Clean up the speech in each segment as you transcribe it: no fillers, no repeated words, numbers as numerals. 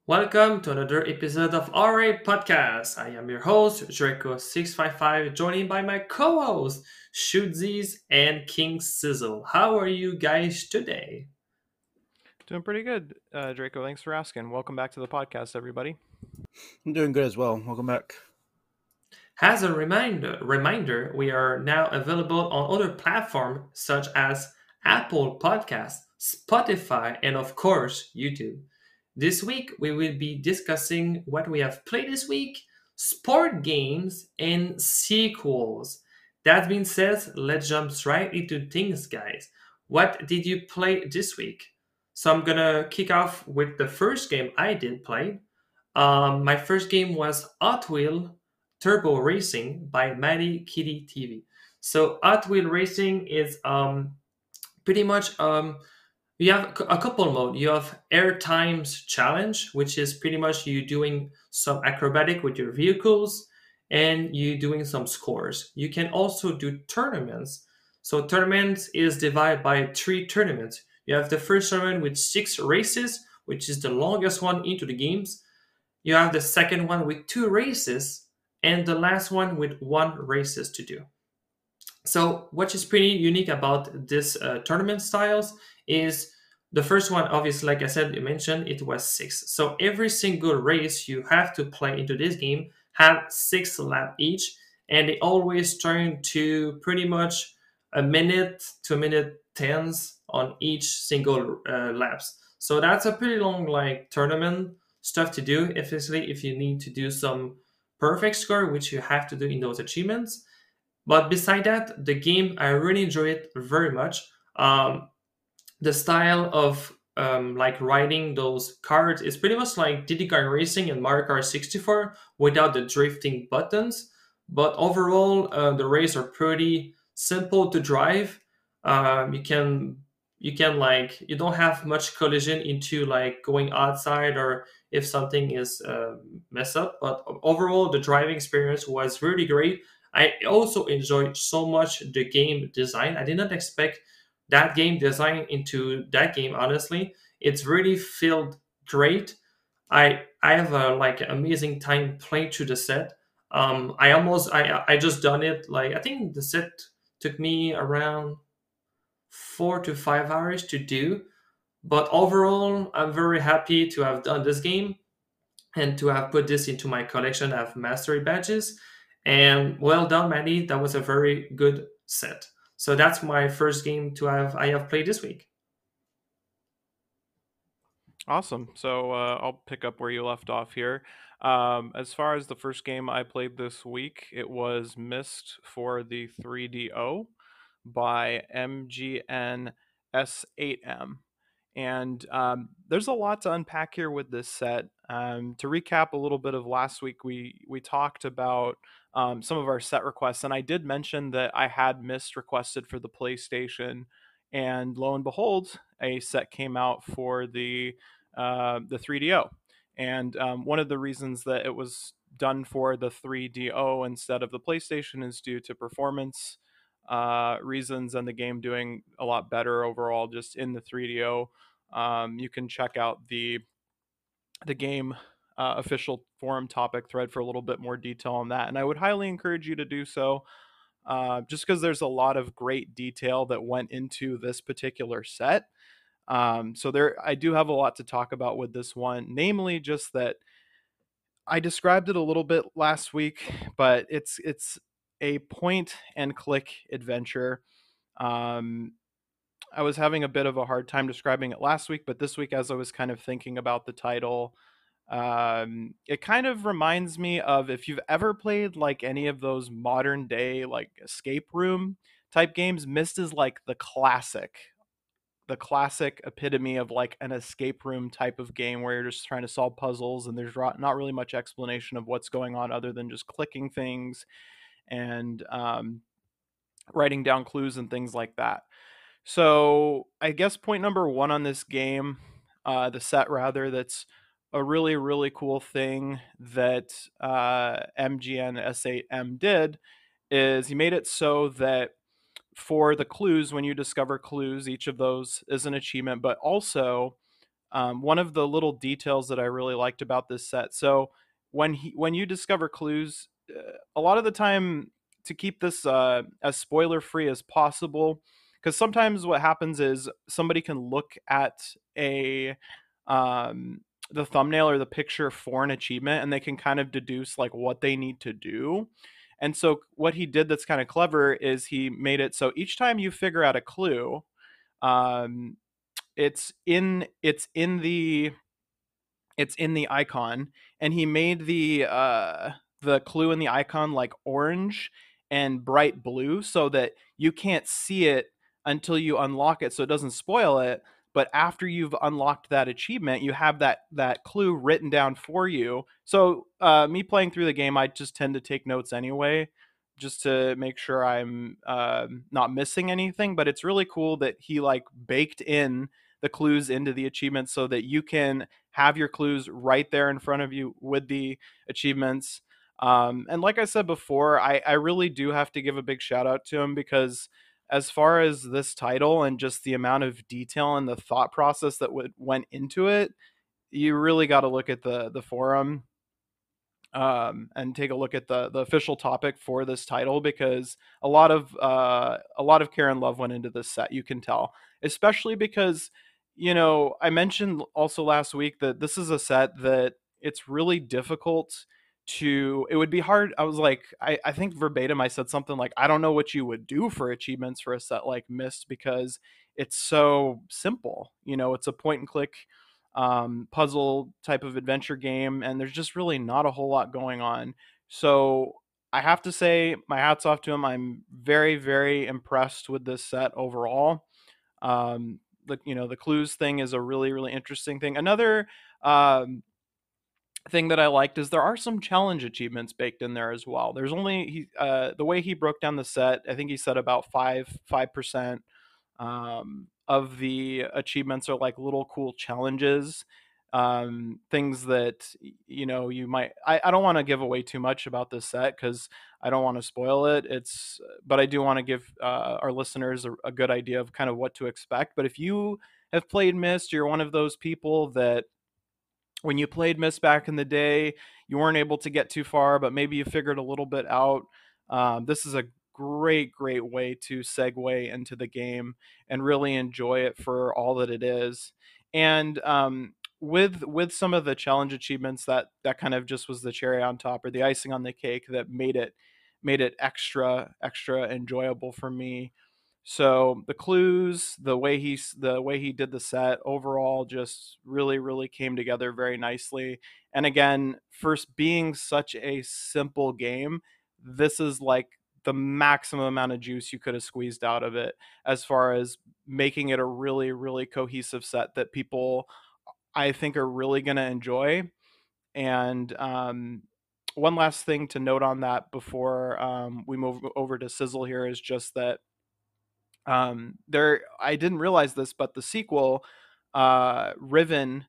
Welcome to another episode of RA Podcast. I am your host, Draco655, joined by my co hosts, Shootsies and King Sizzle. How are you guys today? Doing pretty good, Draco. Thanks for asking. Welcome back to the podcast, everybody. I'm doing good as well. Welcome back. As a reminder, we are now available on other platforms such as Apple Podcasts, Spotify, and of course, YouTube. This week, we will be discussing what we have played this week, sport games, and sequels. That being said, let's jump right into things, guys. What did you play this week? So I'm gonna kick off with the first game I did play. My first game was Hot Wheel Turbo Racing by Matty Kitty TV. So Hot Wheel Racing is pretty much you have a couple mode. You have Air Times Challenge, which is pretty much you doing some acrobatic with your vehicles and you doing some scores. You can also do tournaments. So tournaments is divided by three tournaments. You have the first tournament with 6 races, which is the longest one into the games. You have the second one with 2 races, and the last one with 1 races to do. So what is pretty unique about this tournament styles is the first one, obviously, like I said, you mentioned, it was 6. So every single race you have to play into this game had 6 laps each, and they always turn to pretty much a minute to a minute tens on each single laps. So that's a pretty long like tournament stuff to do, especially if you need to do some perfect score, which you have to do in those achievements. But beside that, the game I really enjoy it very much. The style of like riding those cards is pretty much like Diddy Kong Racing and Mario Kart 64 without the drifting buttons. But overall, the races are pretty simple to drive. You can like you don't have much collision into like going outside or if something is mess up. But overall, the driving experience was really great. I also enjoyed so much the game design. I did not expect that game design into that game. Honestly, it's really felt great. I have a like amazing time playing through the set. I just done it like I think the set took me around 4 to 5 hours to do. But overall, I'm very happy to have done this game and to have put this into my collection of mastery badges. And well done, Maddie. That was a very good set. So that's my first game to have I have played this week. Awesome. So I'll pick up where you left off here. As far as the first game I played this week, it was Mist for the 3DO by MGN S8M. And there's a lot to unpack here with this set. To recap a little bit of last week, we talked about some of our set requests, and I did mention that I had Mist requested for the PlayStation, and lo and behold, a set came out for the 3DO. And one of the reasons that it was done for the 3DO instead of the PlayStation is due to performance reasons and the game doing a lot better overall just in the 3DO. You can check out the game official forum topic thread for a little bit more detail on that, and I would highly encourage you to do so. Just because there's a lot of great detail that went into this particular set. So there, I do have a lot to talk about with this one, namely just that I described it a little bit last week, but it's a point and click adventure. Um, I was having a bit of a hard time describing it last week, but this week, as I was kind of thinking about the title, it kind of reminds me of if you've ever played like any of those modern day like escape room type games. Myst is like the classic epitome of like an escape room type of game where you're just trying to solve puzzles and there's not really much explanation of what's going on other than just clicking things and writing down clues and things like that. So I guess point number one on this game, the set rather, that's a really, really cool thing that MGN S8M did is he made it so that for the clues, when you discover clues, each of those is an achievement, but also one of the little details that I really liked about this set. So when you discover clues, a lot of the time, to keep this as spoiler free as possible, because sometimes what happens is somebody can look at a um, the thumbnail or the picture for an achievement, and they can kind of deduce like what they need to do. And so what he did that's kind of clever is he made it so each time you figure out a clue, um, it's in the icon, and he made the clue in the icon like orange and bright blue so that you can't see it until you unlock it, so it doesn't spoil it. But after you've unlocked that achievement, you have that clue written down for you. So me playing through the game, I just tend to take notes anyway, just to make sure I'm not missing anything. But it's really cool that he like baked in the clues into the achievements so that you can have your clues right there in front of you with the achievements. And like I said before, I really do have to give a big shout out to him, because as far as this title and just the amount of detail and the thought process that went into it, you really got to look at the forum, and take a look at the official topic for this title, because a lot of care and love went into this set. You can tell, especially because I mentioned also last week that this is a set that it's really difficult to. It would be hard. I was like, I think verbatim I said something like, I don't know what you would do for achievements for a set like Myst, because it's so simple. It's a point and click puzzle type of adventure game, and there's just really not a whole lot going on. So I have to say, my hat's off to him. I'm very, very impressed with this set overall. The clues thing is a really, really interesting thing. Another um, thing that I liked is there are some challenge achievements baked in there as well. There's only the way he broke down the set. I think he said about 5% of the achievements are like little cool challenges, things that you might. I don't want to give away too much about this set because I don't want to spoil it. But I do want to give our listeners a good idea of kind of what to expect. But if you have played Myst, you're one of those people that when you played Myst back in the day, you weren't able to get too far, but maybe you figured a little bit out. This is a great, great way to segue into the game and really enjoy it for all that it is. And with some of the challenge achievements, that kind of just was the cherry on top, or the icing on the cake, that made it extra enjoyable for me. So the clues, the way he did the set overall, just really, really came together very nicely. And again, first being such a simple game, this is like the maximum amount of juice you could have squeezed out of it, as far as making it a really, really cohesive set that people, I think, are really going to enjoy. And one last thing to note on that before we move over to Sizzle here is just that there, I didn't realize this, but the sequel, Riven,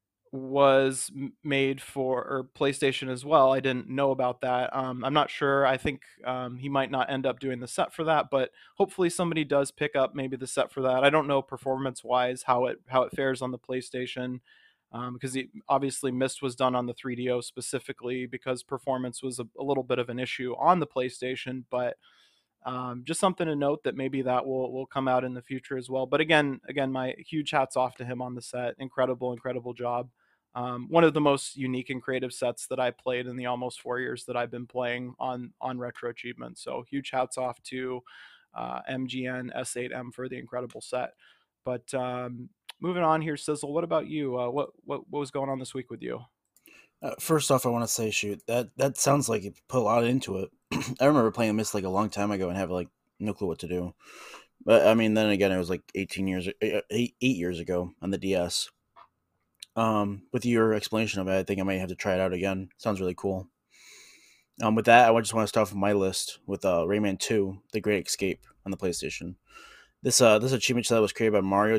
was made for or PlayStation as well. I didn't know about that. I'm not sure. I think he might not end up doing the set for that, but hopefully somebody does pick up maybe the set for that. I don't know performance wise how it fares on the PlayStation. Because obviously Myst was done on the 3DO specifically because performance was a little bit of an issue on the PlayStation, but just something to note that maybe that will come out in the future as well. But again, my huge hats off to him on the set. Incredible job. One of the most unique and creative sets that I played in the almost 4 years that I've been playing on Retro Achievements. So huge hats off to MGN S8M for the incredible set. But moving on here, Sizzle, what about you? What was going on this week with you? First off, I want to say, shoot, that sounds like you put a lot into it. I remember playing Myst like a long time ago and have like no clue what to do. But I mean, then again, it was like 8 years ago on the DS. With your explanation of it, I think I might have to try it out again. Sounds really cool. With that, I just want to start off my list with Rayman 2: The Great Escape on the PlayStation. This achievement set was created by Mario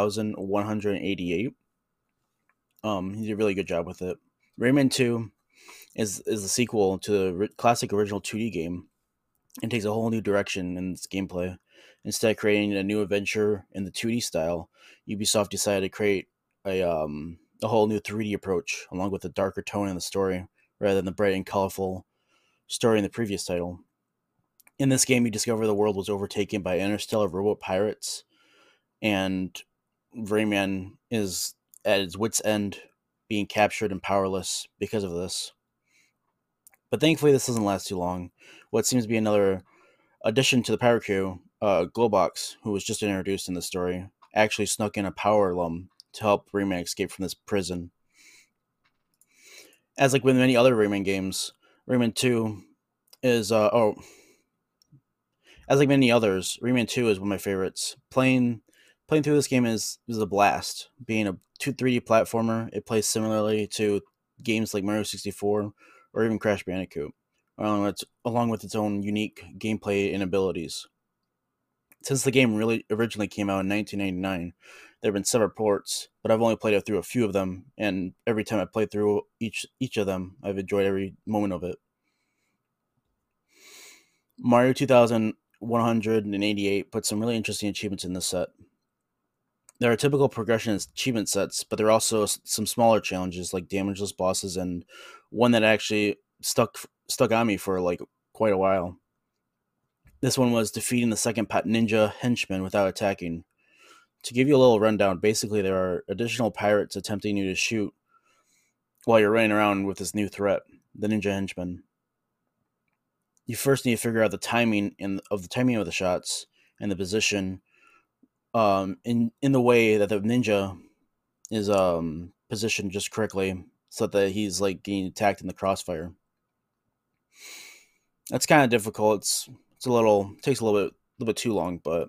2188. He did a really good job with it. Rayman 2 is the sequel to the classic original 2D game and takes a whole new direction in its gameplay. Instead of creating a new adventure in the 2D style, Ubisoft decided to create a whole new 3D approach, along with a darker tone in the story, rather than the bright and colorful story in the previous title. In this game, you discover the world was overtaken by interstellar robot pirates, and Rayman is at his wits' end, being captured and powerless because of this. But thankfully, this doesn't last too long. What seems to be another addition to the pirate crew, Globox, who was just introduced in the story, actually snuck in a power alum to help Rayman escape from this prison. As like with many other Rayman games, Rayman 2 is as like many others, Rayman 2 is one of my favorites. Playing through this game is a blast. Being a 3D platformer, it plays similarly to games like Mario 64 or even Crash Bandicoot, along with its own unique gameplay and abilities. Since the game really originally came out in 1999, there have been several ports, but I've only played it through a few of them, and every time I played through each of them, I've enjoyed every moment of it. Mario 2188 put some really interesting achievements in this set. There are typical progression achievement sets, but there are also some smaller challenges like damageless bosses and one that actually stuck on me for like quite a while. This one was defeating the second ninja henchman without attacking. To give you a little rundown, basically there are additional pirates attempting you to shoot while you're running around with this new threat, the ninja henchman. You first need to figure out the timing of the shots and the position in the way that the ninja is positioned just correctly so that he's like getting attacked in the crossfire. That's kind of difficult. It's a little takes a little bit too long, but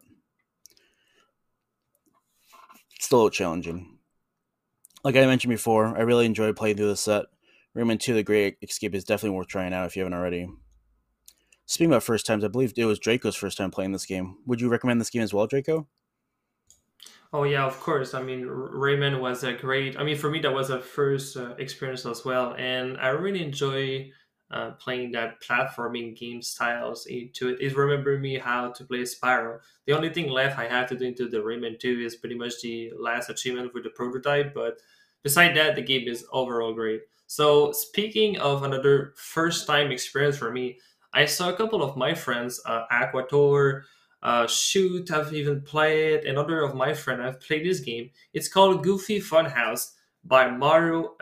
it's still challenging. Like I mentioned before, I really enjoyed playing through this set. Rayman 2: The Great Escape is definitely worth trying out if you haven't already. Speaking about first times, I believe it was Draco's first time playing this game. Would you recommend this game as well, Draco? Oh yeah, of course. I mean, Rayman was a great. I mean, for me, that was a first experience as well, and I really enjoy playing that platforming game styles into it. It remembered me how to play Spyro. The only thing left I have to do into the Rayman 2 is pretty much the last achievement with the prototype, but beside that, the game is overall great. So speaking of another first time experience for me, I saw a couple of my friends, Aquator. Shoot, I've even played. Another of my friend, I've played this game. It's called Goofy Funhouse by Mario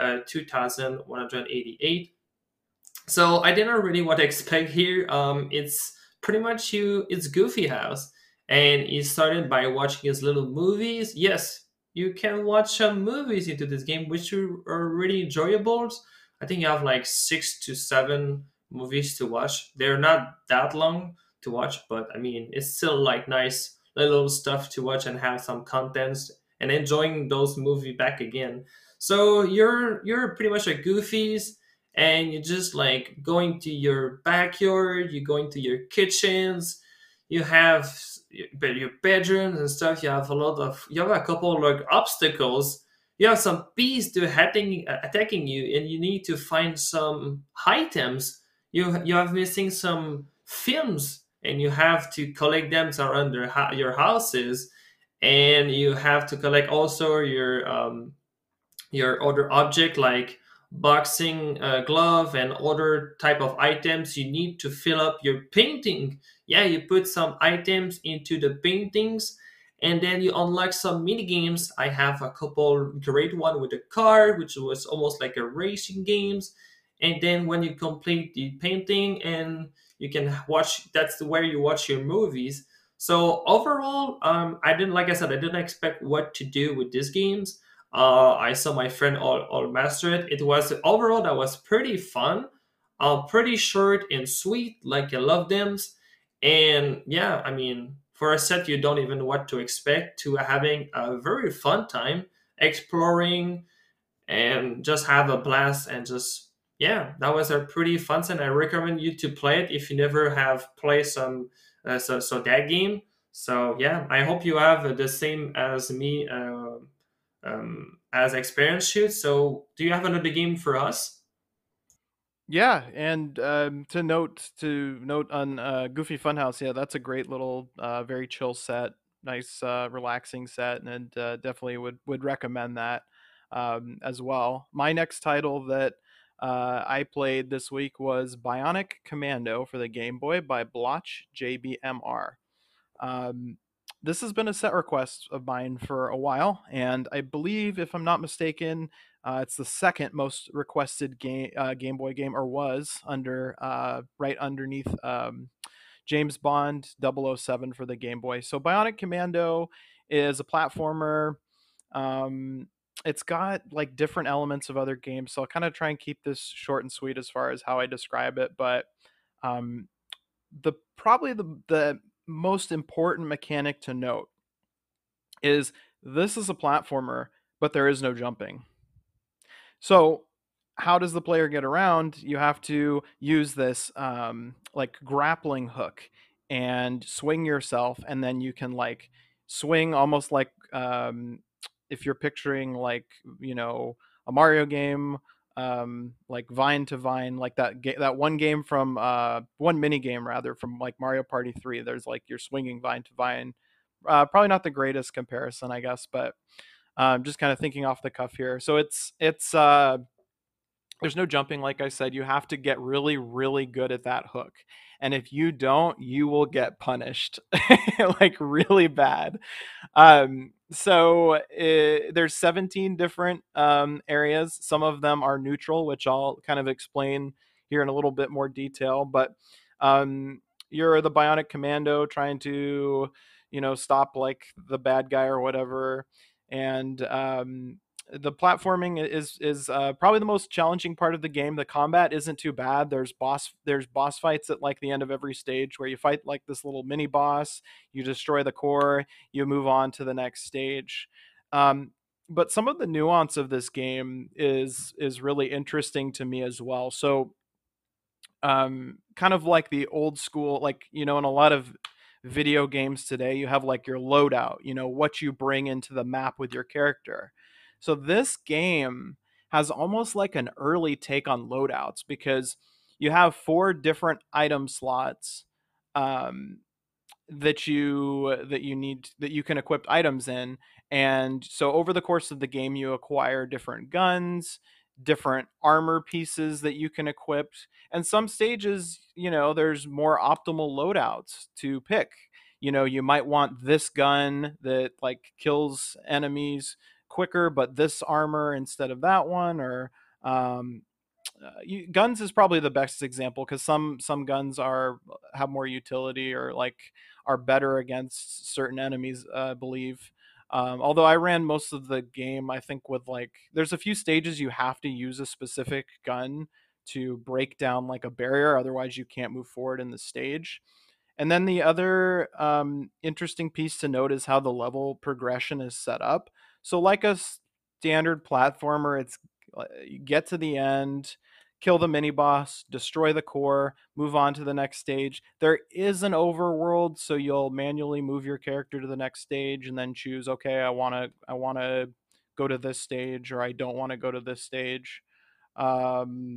2188. So I didn't really what to expect here. It's pretty much it's Goofy House, and he started by watching his little movies. Yes, you can watch some movies into this game, which are really enjoyable. I think you have like 6 to 7 movies to watch. They're not that long to watch, but I mean it's still like nice little stuff to watch and have some contents and enjoying those movies back again. So you're pretty much a Goofies and you just like going to your backyard, you going to your kitchens, you have your bedrooms and stuff. You have a couple like obstacles. You have some bees to attacking you, and you need to find some items. You have missing some films, and you have to collect them around your houses, and you have to collect also your other object like boxing glove and other type of items you need to fill up your painting. Yeah, you put some items into the paintings and then you unlock some mini games. I have a couple great one with a car which was almost like a racing games, and then when you complete the painting and you can watch, that's where you watch your movies. So overall, I didn't, like I said, I didn't expect what to do with these games. I saw my friend all master it. It was overall that was pretty fun, pretty short and sweet, like I love them. And yeah, I mean, for a set you don't even know what to expect to having a very fun time exploring and just have a blast and just yeah, that was a pretty fun set. I recommend you to play it if you never have played some that game. So yeah, I hope you have the same as me as experience shoot. So, do you have another game for us? Yeah, and to note on Goofy Funhouse, yeah, that's a great little, very chill set, nice, relaxing set, and definitely would recommend that. as well. My next title that I played this week was Bionic Commando for the Game Boy by Blotch JBMR. Um, this has been a set request of mine for a while, and I believe, if I'm not mistaken, it's the second most requested Game Boy game, or was under right underneath James Bond 007 for the Game Boy. So Bionic Commando is a platformer. Um, it's got like different elements of other games, so I'll kind of try and keep this short and sweet as far as how I describe it. But um, the most important mechanic to note is this is a platformer, but there is no jumping. So how does the player get around? You have to use this like grappling hook and swing yourself, and then you can like swing almost like if you're picturing like a Mario game, like vine to vine, like that one game from one mini game rather from like Mario Party 3. There's like you're swinging vine to vine. Probably not the greatest comparison, I guess, but just kind of thinking off the cuff here. So it's there's no jumping, like I said. You have to get really, really good at that hook. And if you don't, you will get punished like really bad. There's 17 different areas. Some of them are neutral, which I'll kind of explain here in a little bit more detail. But you're the Bionic Commando trying to, stop like the bad guy or whatever. And the platforming is probably the most challenging part of the game. The combat isn't too bad. There's boss fights at like the end of every stage where you fight like this little mini boss, you destroy the core, you move on to the next stage. But some of the nuance of this game is really interesting to me as well. So kind of like the old school, like in a lot of video games today, you have like your loadout, what you bring into the map with your character. So this game has almost like an early take on loadouts because you have 4 different item slots um, that you can equip items in. And so over the course of the game, you acquire different guns, different armor pieces that you can equip. And some stages, there's more optimal loadouts to pick. You might want this gun that like kills enemies quicker, but this armor instead of that one. Or guns is probably the best example because some guns have more utility or like are better against certain enemies, I believe. Although I ran most of the game, I think with like there's a few stages you have to use a specific gun to break down like a barrier, otherwise you can't move forward in the stage. And then the other interesting piece to note is how the level progression is set up. So, like a standard platformer, it's you get to the end, kill the mini boss, destroy the core, move on to the next stage. There is an overworld, so you'll manually move your character to the next stage and then choose, okay, I want to go to this stage, or I don't want to go to this stage. Um,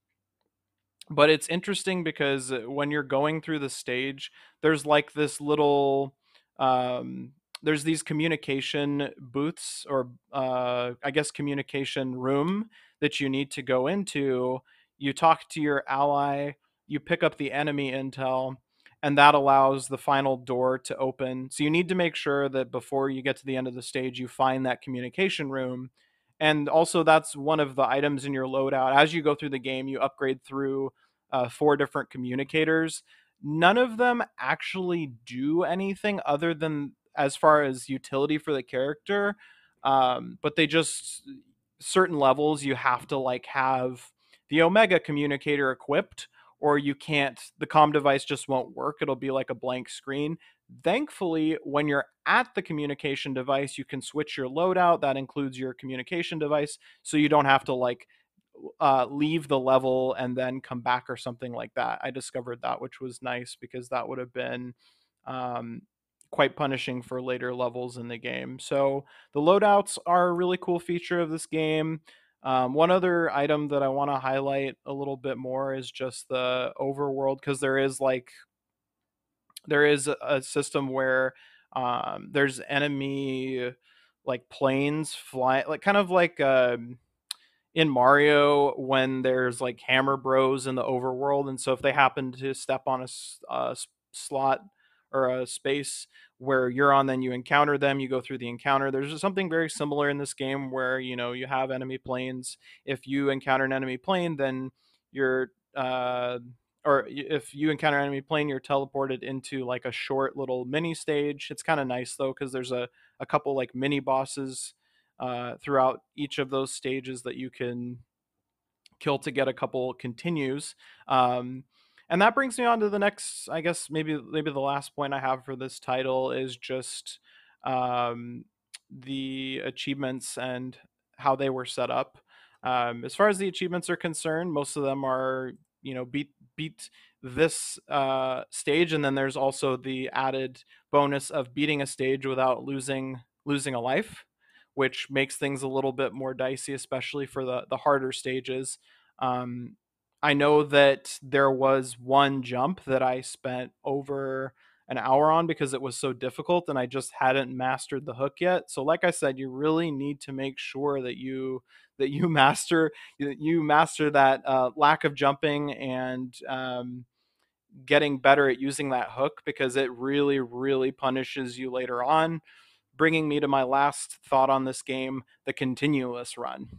but it's interesting because when you're going through the stage, there's like this little um there's these communication booths, or I guess communication room that you need to go into. You talk to your ally, you pick up the enemy intel, and that allows the final door to open. So you need to make sure that before you get to the end of the stage, you find that communication room. And also, that's one of the items in your loadout. As you go through the game, you upgrade through 4 different communicators. None of them actually do anything other than as far as utility for the character. But they just, certain levels, you have to like have the Omega communicator equipped, or you can't, the comm device just won't work. It'll be like a blank screen. Thankfully, when you're at the communication device, you can switch your loadout. That includes your communication device, so you don't have to like leave the level and then come back or something like that. I discovered that, which was nice because that would have been um, quite punishing for later levels in the game. So the loadouts are a really cool feature of this game. One other item that I want to highlight a little bit more is just the overworld, because there is a system where there's enemy like planes fly, like kind of like in Mario when there's like Hammer Bros in the overworld, and so if they happen to step on a slot or a space where you're on, then you encounter them. You go through the encounter. There's something very similar in this game where you have enemy planes. If you encounter an enemy plane, then you're if you encounter an enemy plane, you're teleported into like a short little mini stage. It's kind of nice though because there's a couple like mini bosses throughout each of those stages that you can kill to get a couple continues. And that brings me on to the next, I guess maybe the last point I have for this title is just um, the achievements and how they were set up. As far as the achievements are concerned, most of them are beat this stage, and then there's also the added bonus of beating a stage without losing a life, which makes things a little bit more dicey, especially for the harder stages. Um, I know that there was one jump that I spent over an hour on because it was so difficult and I just hadn't mastered the hook yet. So like I said, you really need to make sure that you master that lack of jumping and getting better at using that hook, because it really really punishes you later on, bringing me to my last thought on this game, the continuous run.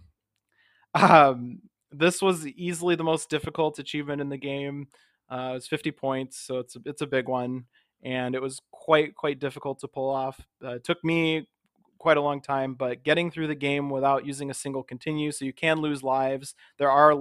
Um, this was easily the most difficult achievement in the game. It's 50 points, so it's a big one, and it was quite difficult to pull off. It took me quite a long time, but getting through the game without using a single continue, so you can lose lives. There are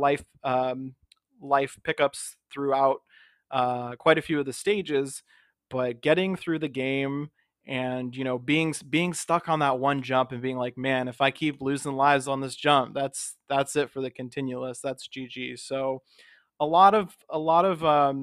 life pickups throughout quite a few of the stages, but getting through the game and being stuck on that one jump and being like, man, if I keep losing lives on this jump, that's it for the continuous, that's GG. So a lot of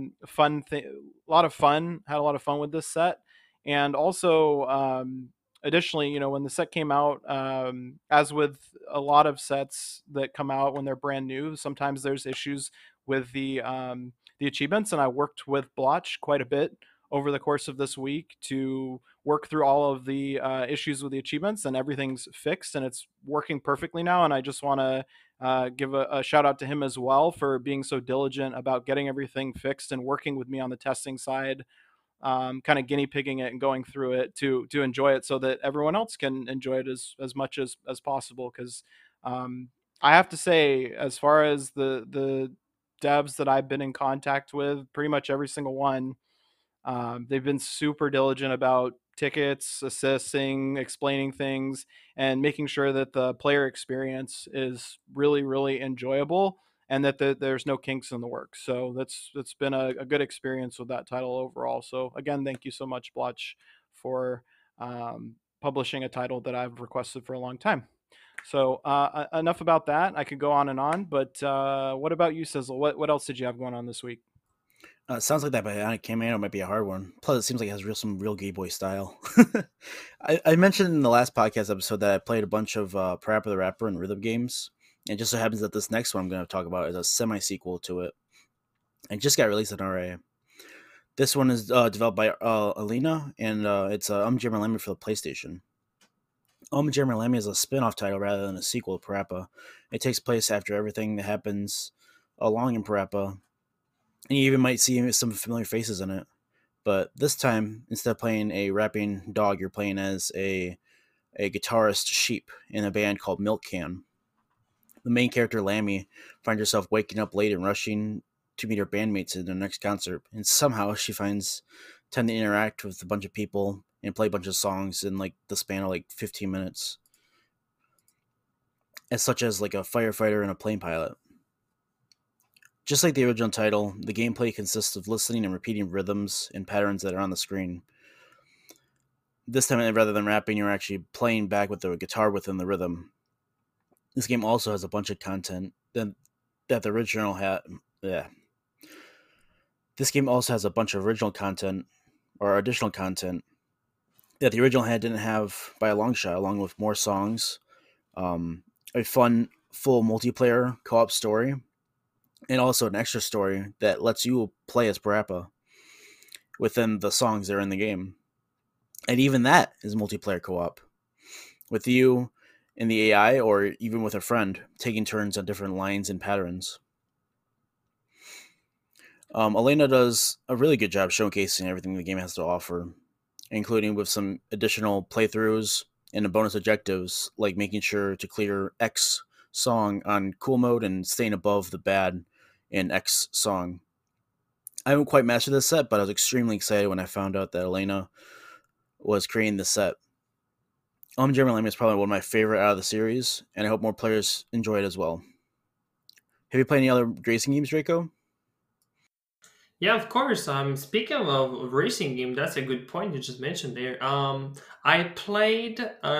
a lot of fun, had a lot of fun with this set. And also additionally, when the set came out, as with a lot of sets that come out when they're brand new, sometimes there's issues with the achievements, and I worked with Blotch quite a bit over the course of this week to work through all of the issues with the achievements, and everything's fixed and it's working perfectly now. And I just want to give a shout out to him as well for being so diligent about getting everything fixed and working with me on the testing side, kind of guinea pigging it and going through it to enjoy it so that everyone else can enjoy it as much as possible. Because I have to say, as far as the devs that I've been in contact with, pretty much every single one, they've been super diligent about tickets, assessing, explaining things, and making sure that the player experience is really, really enjoyable and that there's no kinks in the works. So that's been a good experience with that title overall. So again, thank you so much, Blotch, for publishing a title that I've requested for a long time. So enough about that. I could go on and on, but what about you, Sizzle? What else did you have going on this week? Sounds like that Bionic Commando might be a hard one. Plus, it seems like it has some real Game Boy style. I mentioned in the last podcast episode that I played a bunch of Parappa the Rapper and rhythm games. And it just so happens that this next one I'm going to talk about is a semi-sequel to it. It just got released on RA. This one is developed by Alina, and it's Jeremy Lemmy for the PlayStation. Jeremy Lemmy is a spin-off title rather than a sequel to Parappa. It takes place after everything that happens along in Parappa. And you even might see some familiar faces in it. But this time, instead of playing a rapping dog, you're playing as a guitarist sheep in a band called Milk Can. The main character, Lammy, finds herself waking up late and rushing to meet her bandmates in their next concert. And somehow she finds time to interact with a bunch of people and play a bunch of songs in like the span of like 15 minutes. As such as like a firefighter and a plane pilot. Just like the original title, the gameplay consists of listening and repeating rhythms and patterns that are on the screen. This time, rather than rapping, you're actually playing back with the guitar within the rhythm. This game also has a bunch of content that the original had. Yeah. This game also has a bunch of original content, or additional content, that the original didn't have by a long shot, along with more songs, a fun, full multiplayer co-op story, and also an extra story that lets you play as Parappa within the songs that are in the game. And even that is multiplayer co-op. with you and the AI, or even with a friend, taking turns on different lines and patterns. Elena does a really good job showcasing everything the game has to offer, including with some additional playthroughs and bonus objectives, like making sure to clear X song on cool mode and staying above the bad in X song. I haven't quite mastered this set, but I was extremely excited when I found out that Elena was creating the set. Jeremy Lamb is probably one of my favorite out of the series, and I hope more players enjoy it as well. Have you played any other racing games, Draco? Yeah, of course. Speaking of racing game, that's a good point you just mentioned there. I played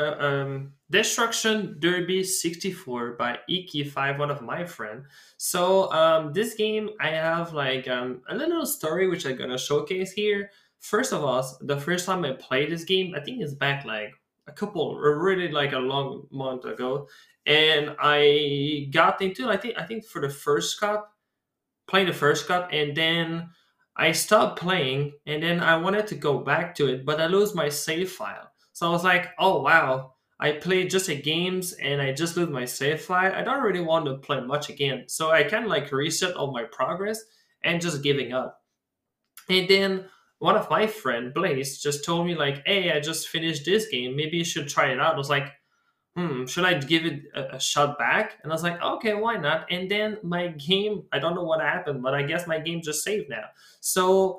Destruction Derby 64 by Iki5, one of my friend. So this game, I have like a little story which I'm gonna showcase here. First of all, the first time I played this game, I think it's back like a couple, or really like a long month ago, and I got into I think for the first cup, playing the first cup, and then I stopped playing, and then I wanted to go back to it, but I lose my save file. So I was like, oh wow, I played just a games and I just lose my save file. I don't really want to play much again. So I kind of like reset all my progress and just giving up. And then one of my friend Blaze just told me like, hey, I just finished this game. Maybe you should try it out. I was like, should I give it a shot back? And I was like, okay, why not? And then my game, I don't know what happened, but I guess my game just saved now. So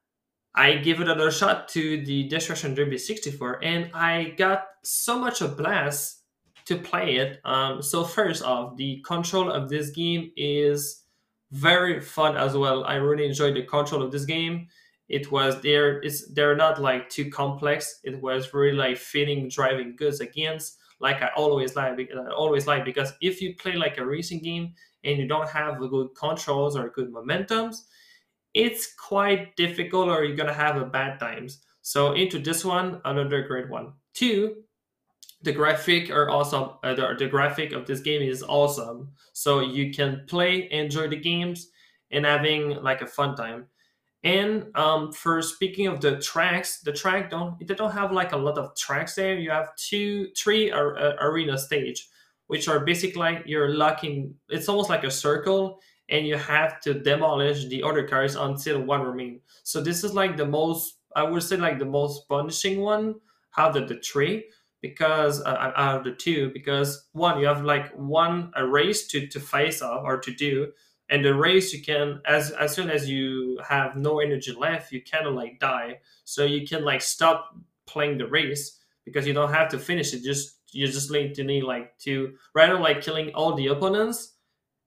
I give it another shot to the Destruction Derby 64, and I got so much a blast to play it. So first off, the control of this game is very fun as well. I really enjoyed the control of this game. It was there. They're not like too complex. It was really like fitting driving goods against. Like I always like because if you play like a racing game and you don't have good controls or good momentums, it's quite difficult or you're gonna have a bad times. So into this one, another great one. Two, the graphic are awesome. The graphic of this game is awesome. So you can play, enjoy the games, and having like a fun time. And for speaking of the tracks, they don't have like a lot of tracks there. You have three arena stage, which are basically like you're locking. It's almost like a circle, and you have to demolish the other cars until one remain. So this is like the most, I would say, like the most punishing one out of the three, because out of the two, because one, you have like one a race to face off or to do, and the race you can, as soon as you have no energy left, you kind of like die, so you can like stop playing the race because you don't have to finish it. Just you just need like to rather like killing all the opponents,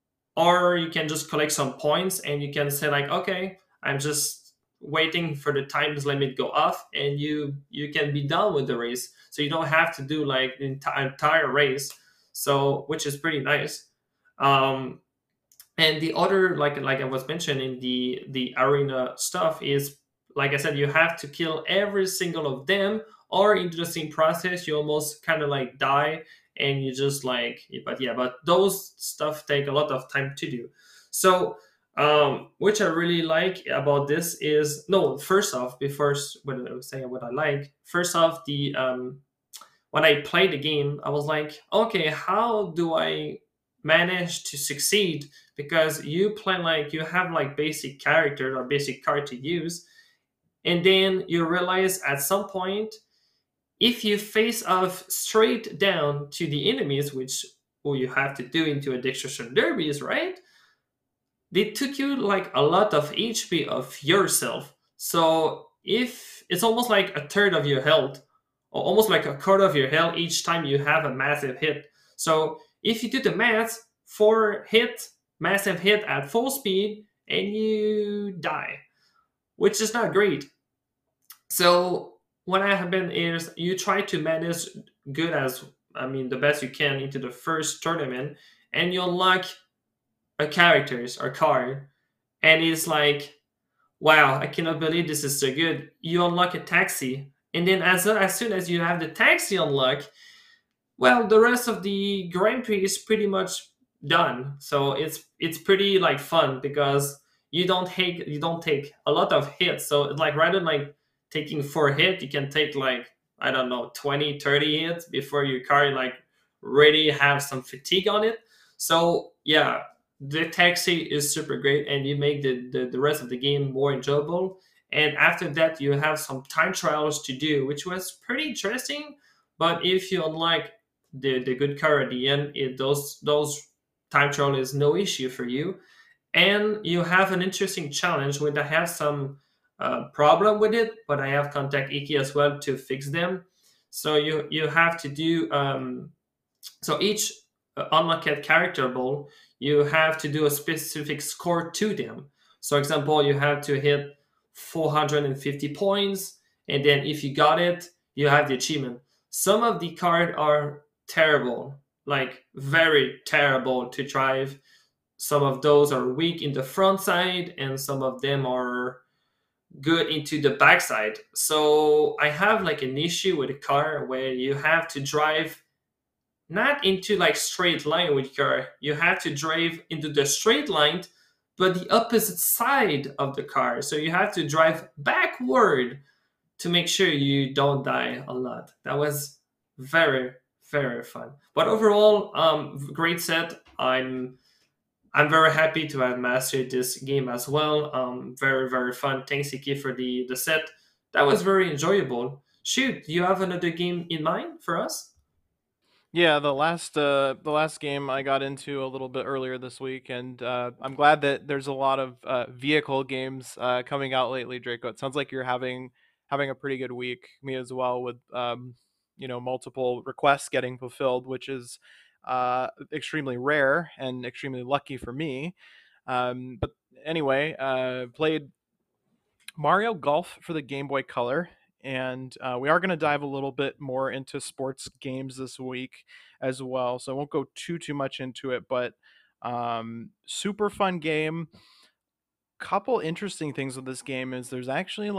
or you can just collect some points and you can say like, okay, I'm just waiting for the times limit go off, and you can be done with the race, so you don't have to do like the entire race. So which is pretty nice. um and the other, like I was mentioning, the arena stuff is, like I said, you have to kill every single of them, or into the same process you almost kind of like die, and you just like, but those stuff take a lot of time to do. So which I really like about this is, no, first off, before when I was saying what I like, first off, the when I played the game, I was like, okay, how do I manage to succeed? Because you play like you have like basic character or basic card to use, and then you realize at some point, if you face off straight down to the enemies, which you have to do into a Destruction Derbies, right? They took you like a lot of HP of yourself. So if it's almost like a third of your health, or almost like a quarter of your health each time you have a massive hit. So if you do the math, 4 hit, massive hit at full speed, and you die, which is not great. So what happened is you try to manage good as, I mean, the best you can into the first tournament, and you unlock a characters or card, and it's like, wow, I cannot believe this is so good. You unlock a taxi, and then as soon as you have the taxi unlock, well, the rest of the Grand Prix is pretty much done. So it's pretty like fun because you don't take a lot of hits. So it's like rather than like taking 4 hits, you can take like I don't know, 20, 30 hits before your car like really have some fatigue on it. So yeah, the taxi is super great, and you make the rest of the game more enjoyable. And after that, you have some time trials to do, which was pretty interesting. But if you unlock the good car at the end, those time trial is no issue for you. And you have an interesting challenge where I have some problem with it, but I have contact Iki as well to fix them. So you have to do so each unlocked character ball, you have to do a specific score to them. So, example, you have to hit 450 points, and then if you got it, you have the achievement. Some of the cards are terrible, like very terrible to drive. Some of those are weak in the front side, and some of them are good into the backside. So I have like an issue with a car where you have to drive not into like straight line with car. You have to drive into the straight line, but the opposite side of the car. So you have to drive backward to make sure you don't die a lot. That was very very fun. But overall, great set. I'm very happy to have mastered this game as well. Very very fun. Thanks Iki for the set. That was very enjoyable. Shoot, do you have another game in mind for us? Yeah, the last game I got into a little bit earlier this week, and I'm glad that there's a lot of vehicle games coming out lately, Draco. It sounds like you're having a pretty good week. Me as well, with multiple requests getting fulfilled, which is extremely rare and extremely lucky for me. But anyway, played Mario Golf for the Game Boy Color. And we are going to dive a little bit more into sports games this week as well. So I won't go too much into it, but super fun game. Couple interesting things with this game is there's actually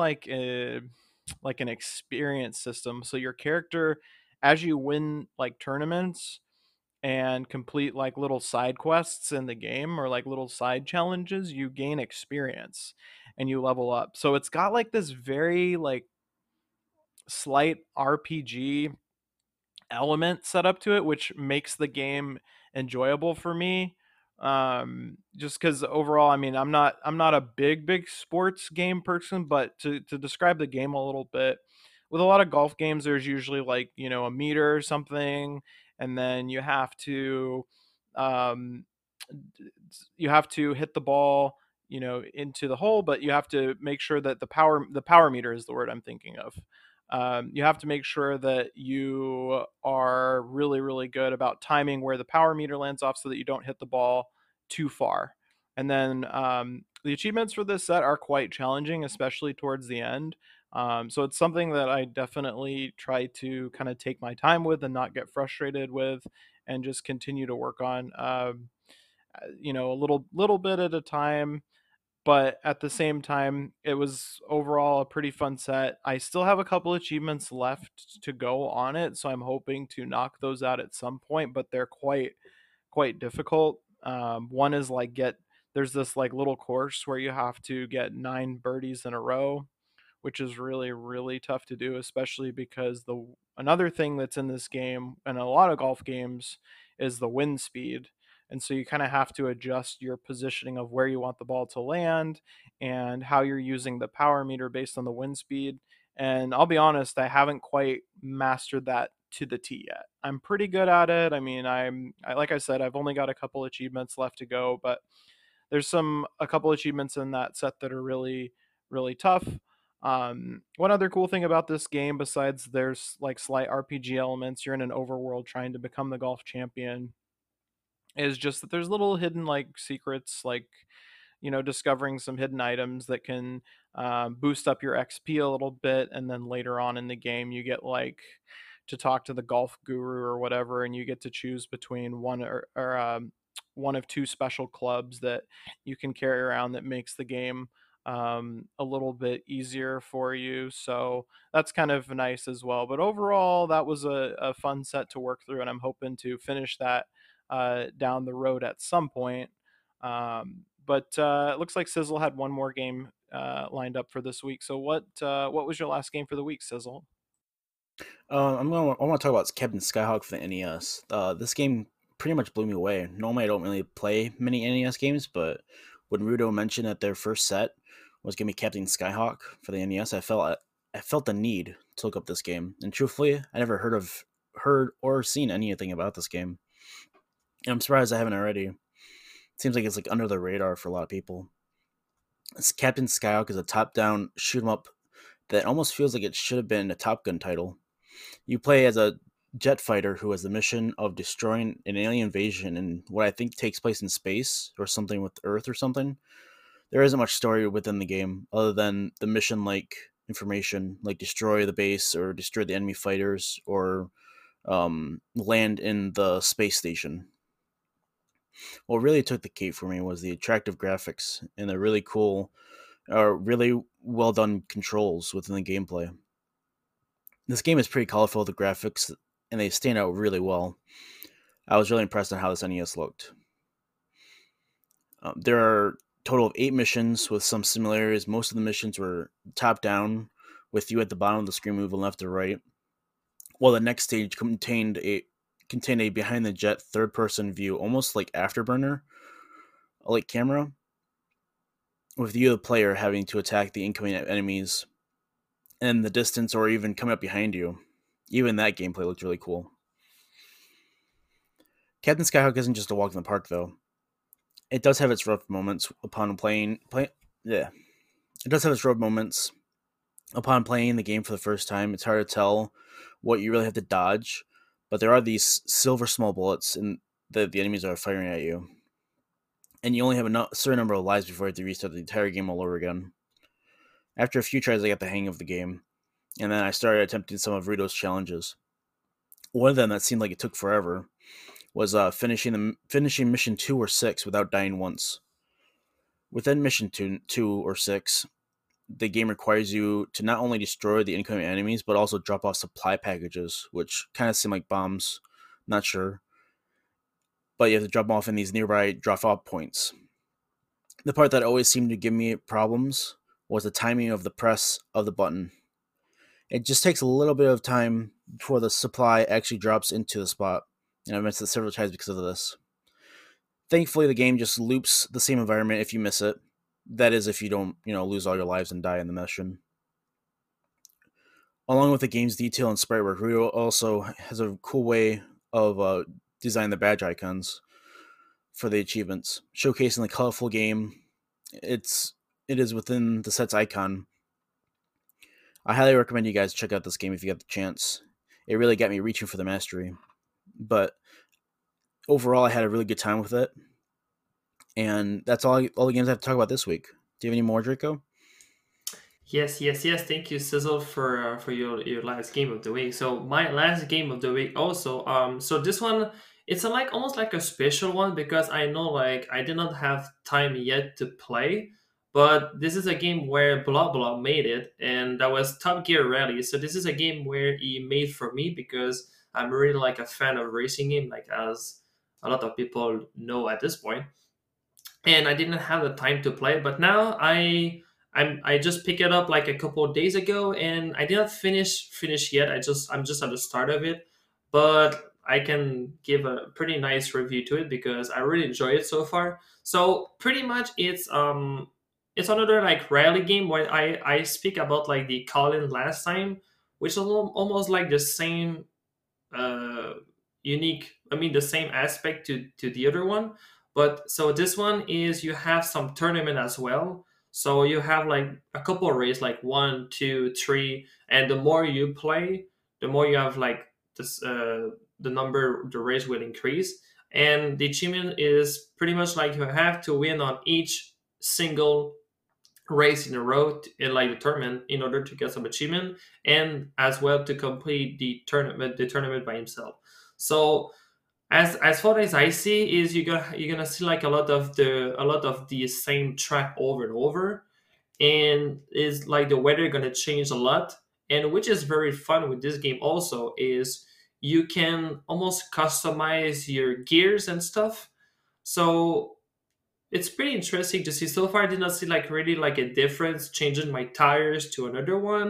like an experience system. So your character, as you win like tournaments and complete like little side quests in the game or like little side challenges, you gain experience and you level up. So it's got like this very like slight RPG element set up to it, which makes the game enjoyable for me. Just because overall, I mean, I'm not a big sports game person, but to describe the game a little bit, with a lot of golf games, there's usually like a meter or something, and then um, you have to hit the ball into the hole, but you have to make sure that the power meter is the word I'm thinking of. You have to make sure that you are really really good about timing where the power meter lands off so that you don't hit the ball too far. And then the achievements for this set are quite challenging, especially towards the end. So it's something that I definitely try to kind of take my time with and not get frustrated with, and just continue to work on. A little bit at a time, but at the same time it was overall a pretty fun set. I still have a couple achievements left to go on it, so I'm hoping to knock those out at some point, but they're quite difficult. One is like get there's this like little course where you have to get 9 birdies in a row, which is really really tough to do, especially because the another thing that's in this game and a lot of golf games is the wind speed. And so you kind of have to adjust your positioning of where you want the ball to land and how you're using the power meter based on the wind speed. And I'll be honest, I haven't quite mastered that to the T yet. I'm pretty good at it. I mean, like I said, I've only got a couple achievements left to go, but there's a couple achievements in that set that are really really tough. One other cool thing about this game, besides there's like slight RPG elements, you're in an overworld trying to become the golf champion, is just that there's little hidden like secrets, like discovering some hidden items that can boost up your XP a little bit, and then later on in the game you get like to talk to the golf guru or whatever, and you get to choose between one of two special clubs that you can carry around that makes the game a little bit easier for you. So that's kind of nice as well. But overall, that was a fun set to work through, and I'm hoping to finish that down the road at some point. But it looks like Sizzle had one more game lined up for this week. So what was your last game for the week, Sizzle? I want to talk about Captain Skyhawk for the NES. This game pretty much blew me away. Normally, I don't really play many NES games, but when Rudo mentioned that their first set was gonna be Captain Skyhawk for the NES, I felt the need to look up this game. And truthfully, I never heard or seen anything about this game. And I'm surprised I haven't already. It seems like it's like under the radar for a lot of people. Captain Skyhawk is a top-down shoot 'em up that almost feels like it should have been a Top Gun title. You play as a jet fighter who has the mission of destroying an alien invasion in what I think takes place in space or something with Earth or something. There isn't much story within the game other than the mission like information, like destroy the base or destroy the enemy fighters or land in the space station. What really took the cake for me was the attractive graphics and the really cool, really well done controls within the gameplay. This game is pretty colorful, the graphics, and they stand out really well. I was really impressed on how this NES looked. There are a total of 8 missions with some similarities. Most of the missions were top down, with you at the bottom of the screen moving left to right, while the next stage contained a behind the jet third person view, almost like Afterburner, like camera, with you, the player, having to attack the incoming enemies in the distance or even coming up behind you. Even that gameplay looked really cool. Captain Skyhawk isn't just a walk in the park, though. It does have its rough moments upon playing. Yeah, it does have its rough moments upon playing the game for the first time. It's hard to tell what you really have to dodge, but there are these silver small bullets and the enemies are firing at you, and you only have a certain number of lives before you have to restart the entire game all over again. After a few tries, I got the hang of the game, and then I started attempting some of Rudo's challenges. One of them that seemed like it took forever was finishing mission 2 or 6 without dying once. Within mission 2 or 6, the game requires you to not only destroy the incoming enemies, but also drop off supply packages, which kind of seem like bombs. Not sure. But you have to drop them off in these nearby drop-off points. The part that always seemed to give me problems was the timing of the press of the button. It just takes a little bit of time before the supply actually drops into the spot, and I've missed it several times because of this. Thankfully, the game just loops the same environment if you miss it. That is, if you don't, lose all your lives and die in the mission. Along with the game's detail and sprite work, Rudo also has a cool way of designing the badge icons for the achievements, showcasing the colorful game. It is within the set's icon. I highly recommend you guys check out this game if you get the chance. It really got me reaching for the mastery. But overall, I had a really good time with it. And that's all the games I have to talk about this week. Do you have any more, Draco? Yes, yes, yes. Thank you, Sizzle, for your last game of the week. So my last game of the week also. So this one, it's like almost like a special one because I know like I did not have time yet to play, but this is a game where Blah Blah made it, and that was Top Gear Rally. So this is a game where he made for me because I'm really like a fan of racing game, like as a lot of people know at this point, and I didn't have the time to play. But now I just picked it up like a couple of days ago, and I did not finish yet. I'm just at the start of it, but I can give a pretty nice review to it because I really enjoy it so far. So pretty much it's another like rally game where I speak about like the Colin last time, which is almost like the same uh unique, I mean the same aspect to the other one. But so this one is you have some tournament as well, so you have like a couple of races, like 1, 2, 3, and the more you play, the more you have like this the number, the race will increase. And the achievement is pretty much like you have to win on each single race in a row in like the tournament in order to get some achievement, and as well to complete the tournament by himself. So as far as I see is you're gonna see like a lot of the same track over and over, and is like the weather gonna change a lot. And which is very fun with this game also is you can almost customize your gears and stuff. So it's pretty interesting to see. So far I did not see like really like a difference changing my tires to another one,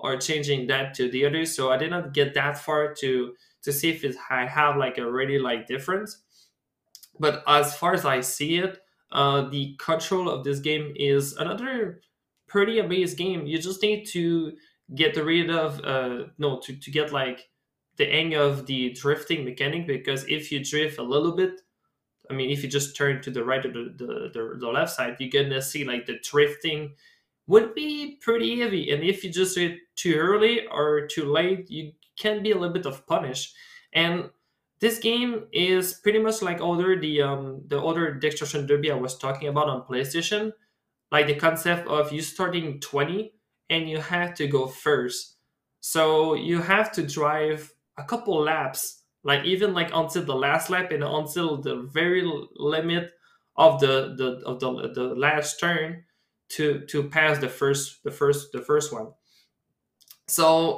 or changing that to the other. So I did not get that far to see if I have like a really like difference. But as far as I see it, the control of this game is another pretty amazing game. You just need to get rid of no to get like the hang of the drifting mechanic, because if you drift a little bit, I mean, if you just turn to the right or the left side, you're gonna see like the drifting would be pretty heavy. And if you just do it too early or too late, you can be a little bit of punish. And this game is pretty much like the other Destruction Derby I was talking about on PlayStation, like the concept of you starting 20 and you have to go first. So you have to drive a couple laps, like even like until the last lap and until the very limit of the last turn to pass the first one. So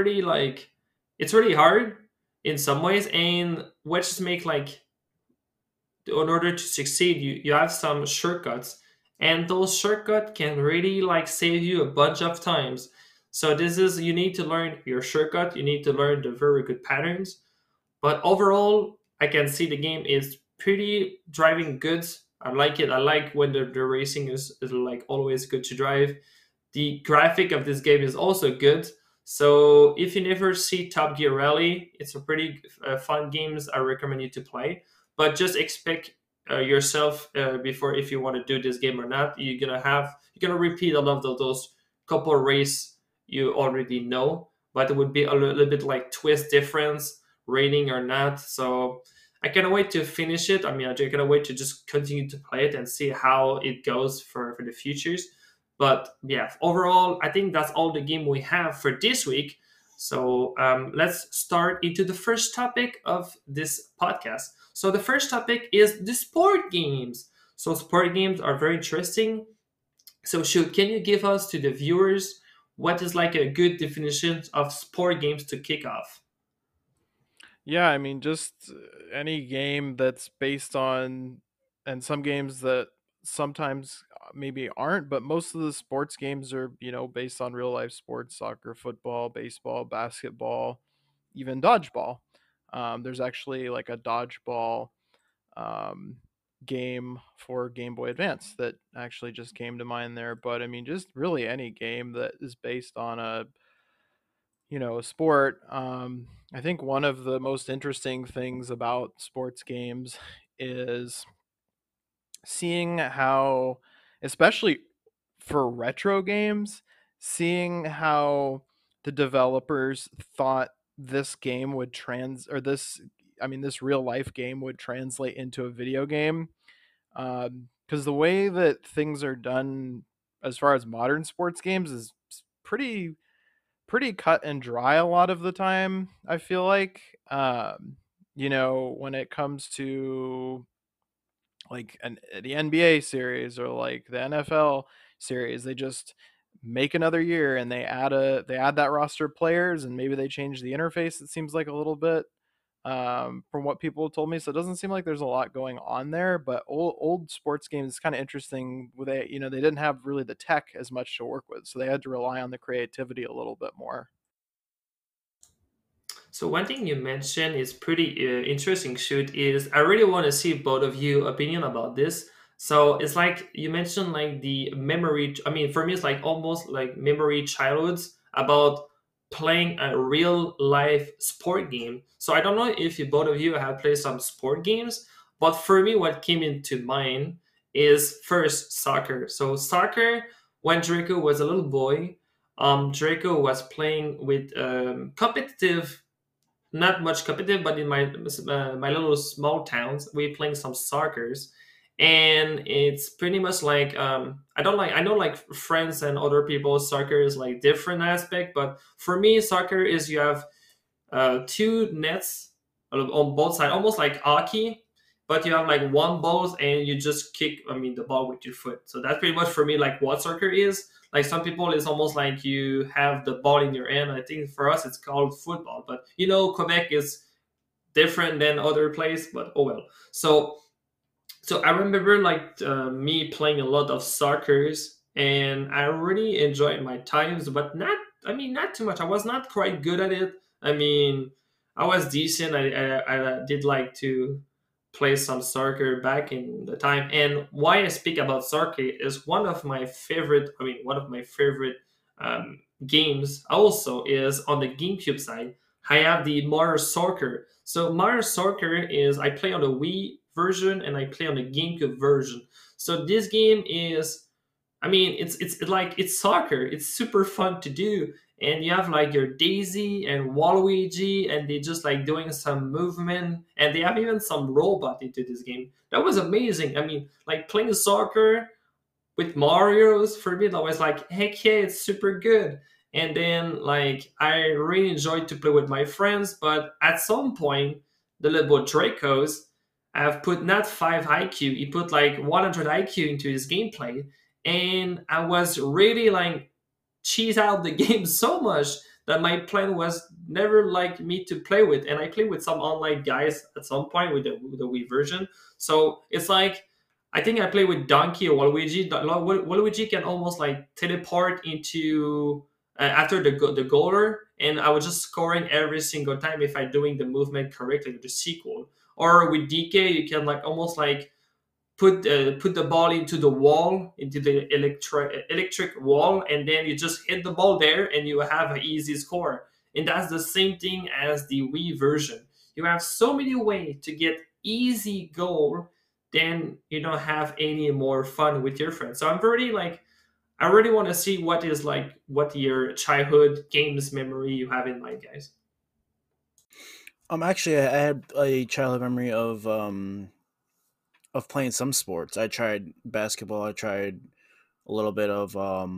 it's really hard in some ways, and which make like in order to succeed, you have some shortcuts, and those shortcuts can really like save you a bunch of times. So this is, you need to learn your shortcut, you need to learn the very good patterns. But overall, I can see the game is pretty driving good. I like it. I like when the racing is like always good to drive. The graphic of this game is also good. So if you never see Top Gear Rally, it's a pretty fun games. I recommend you to play, but just expect yourself before, if you want to do this game or not. You're gonna repeat a lot of those couple race you already know, but it would be a little bit like twist difference rating or not. So I cannot wait to finish it. I mean, I cannot wait to just continue to play it and see how it goes for the futures. But yeah, overall, I think that's all the game we have for this week. So let's start into the first topic of this podcast. So the first topic is the sport games. So sport games are very interesting. So should can you give us to the viewers what is like a good definition of sport games to kick off? Yeah, I mean, just any game that's based on, and some games that sometimes maybe aren't, but most of the sports games are, based on real life sports: soccer, football, baseball, basketball, even dodgeball. There's actually like a dodgeball um, game for Game Boy Advance that actually just came to mind there. But I mean, just really any game that is based on a sport. I think one of the most interesting things about sports games is seeing how, especially for retro games, seeing how the developers thought this game would this real life game would translate into a video game. Because the way that things are done as far as modern sports games is pretty cut and dry a lot of the time, I feel like. When it comes to like the NBA series or like the NFL series, they just make another year and they add that roster of players, and maybe they change the interface, it seems like, a little bit, from what people told me. So it doesn't seem like there's a lot going on there. But old sports games is kind of interesting. Where they didn't have really the tech as much to work with, so they had to rely on the creativity a little bit more. So one thing you mentioned is pretty interesting, shoot, is I really want to see both of you opinion about this. So it's like you mentioned like the memory. I mean, for me, it's like almost like memory childhoods about playing a real life sport game. So I don't know if you both of you have played some sport games, but for me, what came into mind is first soccer. So soccer, when Draco was a little boy, Draco was playing with competitive, not much competitive, but in my little small towns, we playing some soccer's, and it's pretty much like I know like friends and other people, soccer is like different aspect, but for me, soccer is you have two nets on both sides, almost like hockey, but you have like one ball and you just kick, I mean, the ball with your foot. So that's pretty much for me like what soccer is. Like some people, it's almost like you have the ball in your hand. I think for us, it's called football. But Quebec is different than other place. But oh well. So I remember like me playing a lot of soccer's, and I really enjoyed my times, but not I mean, not too much. I was not quite good at it. I mean, I was decent. I did like to play some soccer back in the time. And why I speak about soccer is one of my favorite. I mean, one of my favorite games. Also, is on the GameCube side. I have the Mario Soccer. So Mario Soccer is I play on the Wii version and I play on the GameCube version. So this game is, I mean, it's like it's soccer. It's super fun to do, and you have like your Daisy and Waluigi, and they just like doing some movement, and they have even some robot into this game. That was amazing. I mean, like playing soccer with Mario's for me, that was like, heck yeah, it's super good. And then like I really enjoyed to play with my friends, but at some point, the little Dracos have put not 5 IQ, he put like 100 IQ into his gameplay, and I was really like cheese out the game so much that my plan was never like me to play with, and I played with some online guys at some point with the Wii version. So it's like I think I play with Donkey or Waluigi. Waluigi can almost like teleport into after the goaler, and I was just scoring every single time if I'm doing the movement correctly with the sequel. Or with DK, you can like almost like put the ball into the wall, into the electric wall, and then you just hit the ball there, and you have an easy score. And that's the same thing as the Wii version. You have so many ways to get easy goal, then you don't have any more fun with your friends. So I'm really like I really want to see what is like what your childhood games memory you have in mind, guys. Actually, I had a childhood memory of playing some sports. I tried basketball. I tried a little bit of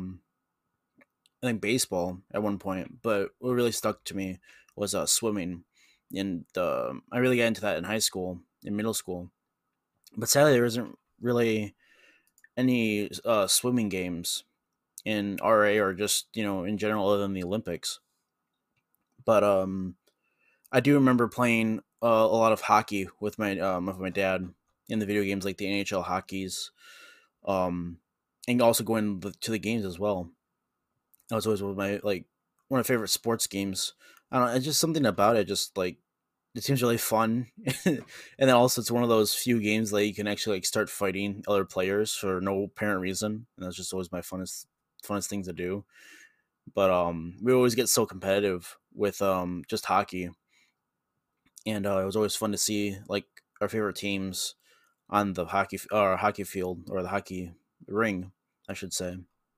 I think baseball at one point, but what really stuck to me was swimming. And I really got into that in high school, in middle school. But sadly, there isn't really any swimming games in RA or just in general other than the Olympics. But I do remember playing a lot of hockey with my dad in the video games like the NHL hockeys, um, and also going to the games as well. That was always one of my favorite sports games. I don't know, it's just something about it. Just like it seems really fun, and then also it's one of those few games that you can actually like start fighting other players for no apparent reason, and that's just always my funnest things to do. But we always get so competitive with just hockey, and it was always fun to see like our favorite teams on the hockey field or the hockey ring, I should say.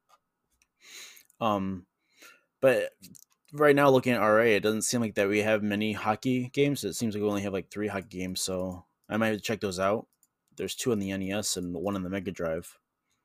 Um, but right now, looking at RA, it doesn't seem like that we have many hockey games. It seems like we only have like 3 hockey games, so I might have to check those out. There's 2 on the NES and 1 on the Mega Drive.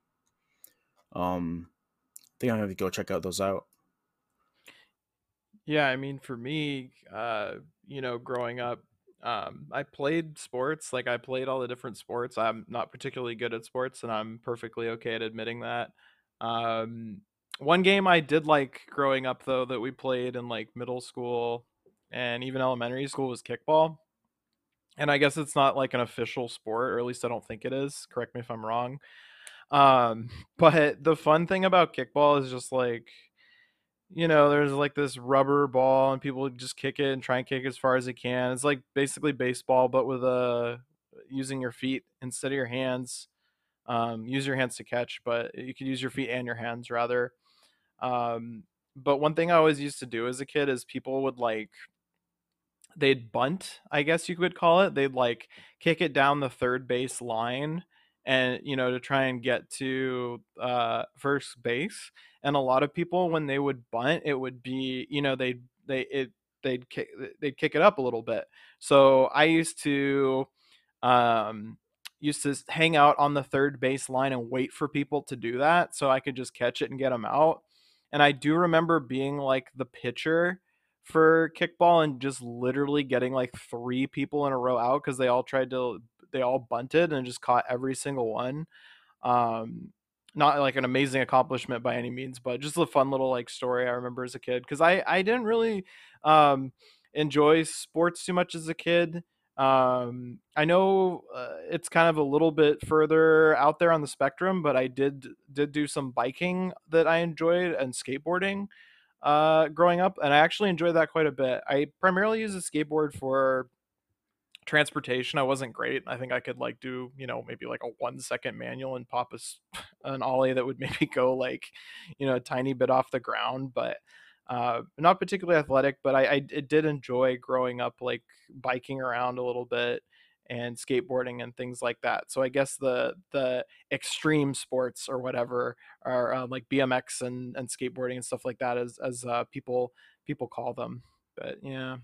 I think I'm gonna have to go check out those out. Yeah, I mean, for me, growing up, I played sports. Like, I played all the different sports. I'm not particularly good at sports, and I'm perfectly okay at admitting that. Um, One game I did like growing up, though, that we played in like middle school and even elementary school was kickball. And I guess it's not like an official sport, or at least I don't think it is. Correct me if I'm wrong. Um, but the fun thing about kickball is just like, there's like this rubber ball and people just kick it and try and kick as far as they can. It's like basically baseball, but with using your feet instead of your hands. Use your hands to catch, but you could use your feet and your hands rather. But one thing I always used to do as a kid is people would like they'd bunt, I guess you could call it. They'd like kick it down the third base line and to try and get to first base. And a lot of people when they would bunt, it would be, they it they'd kick it up a little bit. So I um used to hang out on the third base line and wait for people to do that so I could just catch it and get them out. And I do remember being like the pitcher for kickball and just literally getting like 3 people in a row out because they all bunted and just caught every single one. Um, Not like an amazing accomplishment by any means, but just a fun little like story I remember as a kid because I didn't really um, enjoy sports too much as a kid. I know it's kind of a little bit further out there on the spectrum, but I did do some biking that I enjoyed and skateboarding. growing up, and I actually enjoyed that quite a bit. I primarily use a skateboard for transportation. I wasn't great. I think I could like do, maybe like a 1 second manual and pop an ollie that would maybe go like, a tiny bit off the ground, but not particularly athletic. But I did enjoy growing up, like biking around a little bit and skateboarding and things like that. So I guess the extreme sports or whatever are like BMX and skateboarding and stuff like that, as people call them. But yeah.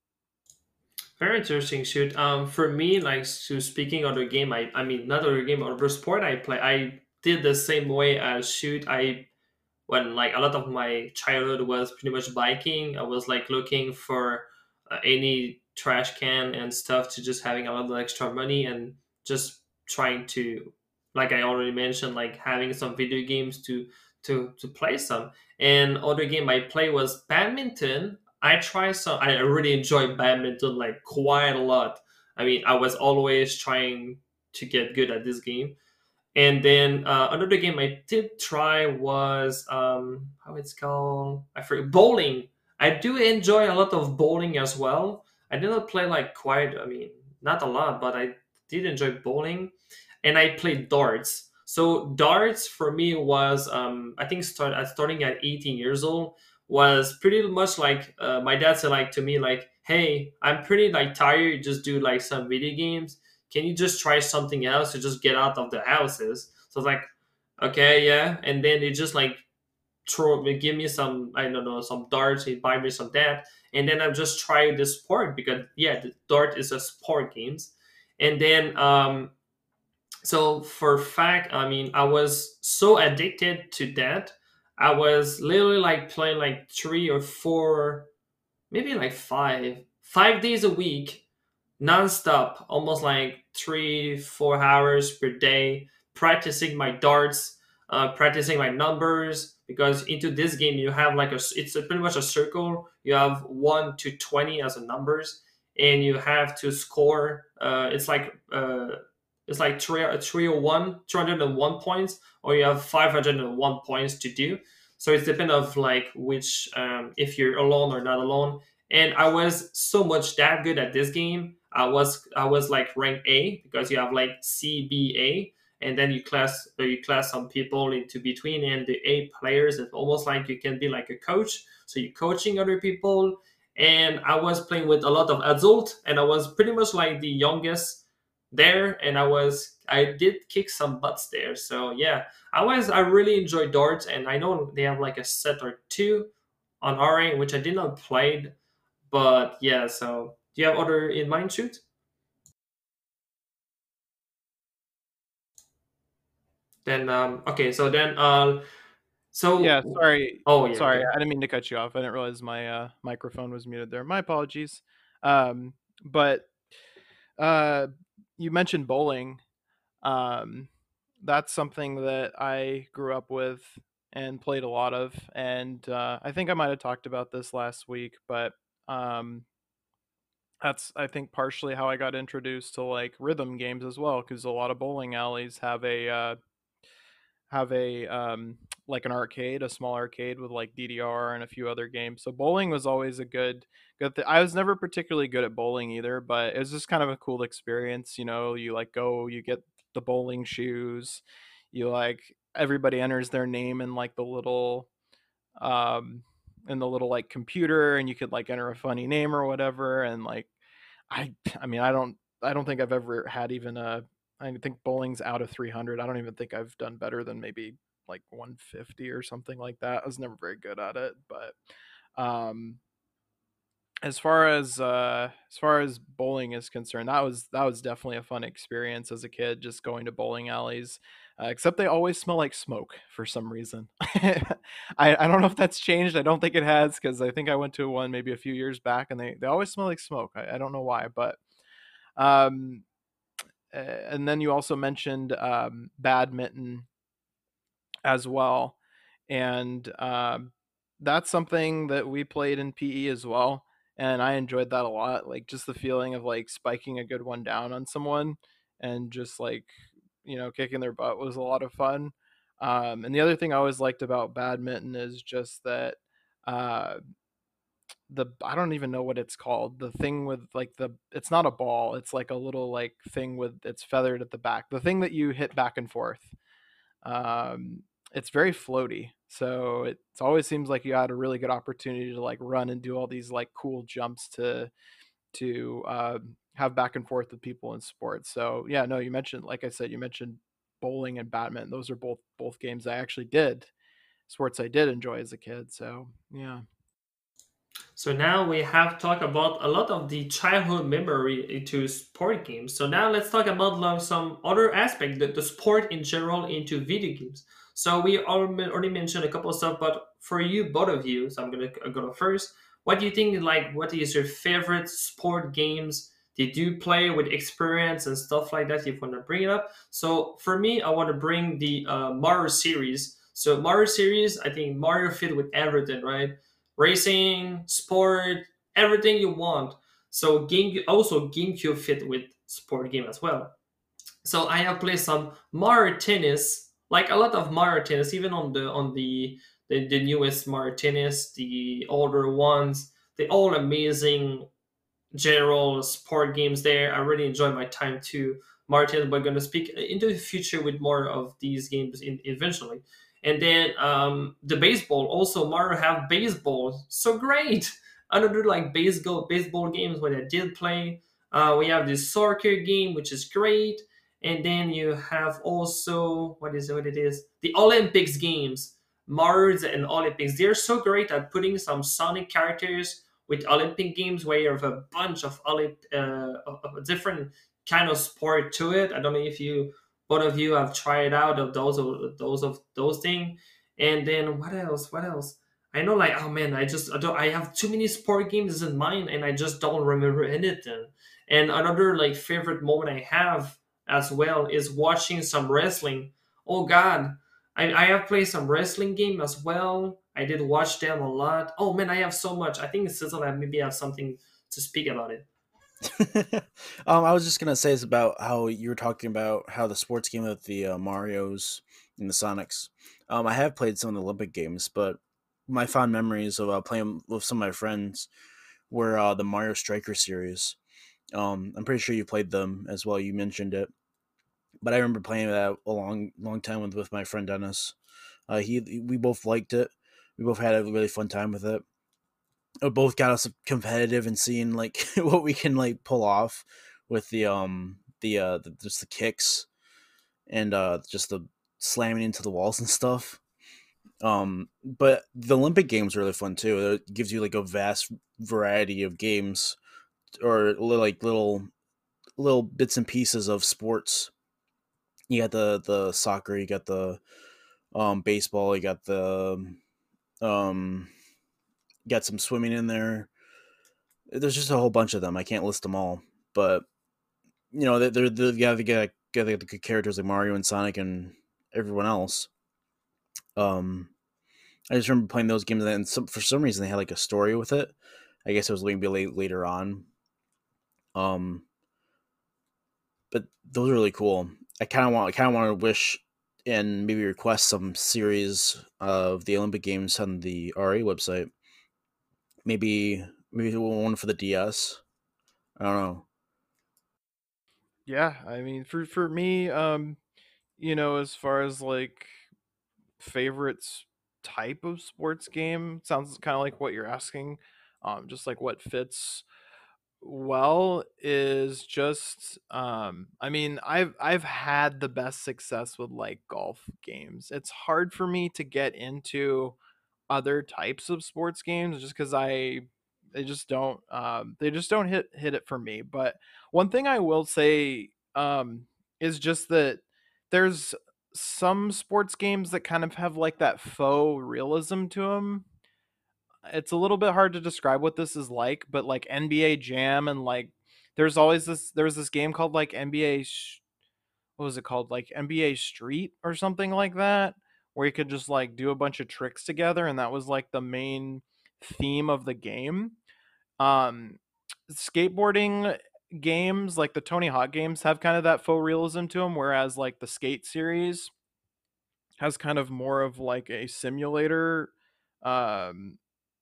Very interesting shoot. For me, like to speaking other game, I mean not other game, other sport I play. I did the same way as shoot. I when like a lot of my childhood was pretty much biking. I was like looking for any trash can and stuff to just having a lot of extra money and just trying to, like I already mentioned, like having some video games to play some. And other game I play was badminton. I try some. I really enjoy badminton like quite a lot. I mean, I was always trying to get good at this game. And then another game I did try was how it's called. I forget bowling. I do enjoy a lot of bowling as well. I did not play like quite. I mean, not a lot, but I did enjoy bowling, and I played darts. So darts for me was I think starting at 18 years old was pretty much like my dad said like to me like, hey, I'm pretty like tired. Just do like some video games, can you just try something else to just get out of the houses? So I was like, okay, yeah. And then it just like give me some, I don't know, some darts, he buy me some that. And then I just try this sport because yeah, the dart is a sport games. And then so for fact, I mean, I was so addicted to that. I was literally like playing like 3 or 4, maybe like 5 days a week nonstop, almost like 3 4 hours per day, practicing my darts, practicing my numbers. Because into this game you have like pretty much a circle. You have 1 to 20 as a numbers, and you have to score. It's like 301 points, or you have 501 points to do. So it's depend of like which if you're alone or not alone. And I was so much that good at this game. I was like rank A because you have like C, B, A, and then you class some people into between, and the A players. It's almost like you can be like a coach, so you're coaching other people. And I was playing with a lot of adult, and I was pretty much like the youngest there, and I did kick some butts there. So yeah, I really enjoy darts, and I know they have like a set or two on RA, which I did not play. But yeah, so do you have other in mind, shoot? Then okay, so then Yeah, so sorry. oh yeah, Sorry, okay. I didn't mean to cut you off. I didn't realize my microphone was muted there. My apologies. But uh, you mentioned bowling. Um, that's something that I grew up with and played a lot of. And I think I might have talked about this last week, but um, that's, I think, partially how I got introduced to like rhythm games as well, because a lot of bowling alleys have a like an arcade, a small arcade with like DDR and a few other games. So bowling was always a good thing. I was never particularly good at bowling either, but it was just kind of a cool experience. You like go, you get the bowling shoes, you like everybody enters their name in like um the little like computer, and you could like enter a funny name or whatever. And like I mean, I don't think I've ever had even a I think bowling's out of 300. I don't even think I've done better than maybe like 150 or something like that. I was never very good at it, but um as far as bowling is concerned, that was definitely a fun experience as a kid, just going to bowling alleys. Except they always smell like smoke for some reason. I don't know if that's changed. I don't think it has, because I think I went to one maybe a few years back, and they always smell like smoke. I don't know why, but um, and then you also mentioned badminton as well, and that's something that we played in PE as well, and I enjoyed that a lot. Like just the feeling of like spiking a good one down on someone and just like kicking their butt was a lot of fun. And the other thing I always liked about badminton is just that uh the I don't even know what it's called. The thing with like the it's not a ball. It's like a little like thing with it's feathered at the back. The thing that you hit back and forth. Um, it's very floaty, so it always seems like you had a really good opportunity to like run and do all these like cool jumps to have back and forth with people in sports. So yeah, no, you mentioned like I said, you mentioned bowling and badminton. Those are both games I actually did sports I did enjoy as a kid. So yeah. So now we have talked about a lot of the childhood memory into sport games. So now let's talk about some other aspect, the sport in general into video games. So we already mentioned a couple of stuff, but for you, both of you, so I'm gonna go first. What do you think? Like, what is your favorite sport games? Did you play with experience and stuff like that? If you want to bring it up. So for me, I want to bring the Mario series. So Mario series, I think Mario fit with everything, right? Racing, sport, everything you want. So GameCube fit with sport game as well. So I have played some Mario Tennis, like a lot of Mario Tennis, even on the newest Mario Tennis, the older ones. They all amazing general sport games there. I really enjoy my time too. Martin, we're going to speak into the future with more of these games eventually. And then the baseball, also Mario have baseball, so great. Another like baseball games where I did play. We have this soccer game, which is great. And then you have also what it is the Olympics games, Mario's and Olympics. They're so great at putting some Sonic characters with Olympic Games, where you have a bunch of of different kind of sport to it. I don't know if you both of you have tried out of those things. And then what else? What else? I know, like, oh man, I have too many sport games in mind, and I just don't remember anything. And another like favorite moment I have as well is watching some wrestling. Oh God, I have played some wrestling game as well. I did watch them a lot. Oh man, I have so much. I think Sizzle maybe have something to speak about it. I was just gonna say it's about how you were talking about how the sports game with the Mario's and the Sonics. I have played some of the Olympic games, but my fond memories of playing with some of my friends were the Mario Striker series. I'm pretty sure you played them as well. You mentioned it, but I remember playing that a long time with my friend Dennis. We both liked it. We both had a really fun time with it. It both got us competitive and seeing like what we can like pull off with just the kicks and just the slamming into the walls and stuff. But the Olympic Games are really fun too. It gives you like a vast variety of games or like little bits and pieces of sports. You got the soccer, you got the baseball, you got the um got some swimming in there. There's just a whole bunch of them. I can't list them all, but you know they're yeah, they got the good characters like Mario and Sonic and everyone else. Um, I just remember playing those games, and for some reason they had like a story with it. I guess it was maybe later on. Um, but those are really cool. I kind of want to wish and maybe request some series of the Olympic Games on the RA website. Maybe one for the DS. I don't know. Yeah, I mean for me, as far as like favorites type of sports game, sounds kind of like what you're asking. Just like what fits well is just I mean, I've had the best success with like golf games. It's hard for me to get into other types of sports games just because they just don't hit it for me. But one thing I will say is just that there's some sports games that kind of have like that faux realism to them. It's a little bit hard to describe what this is like, but like NBA Jam and like there was this game called like what was it called, like NBA Street or something like that, where you could just like do a bunch of tricks together, and that was like the main theme of the game. Um, Skateboarding games like the Tony Hawk games have kind of that faux realism to them, whereas like the Skate series has kind of more of like a simulator um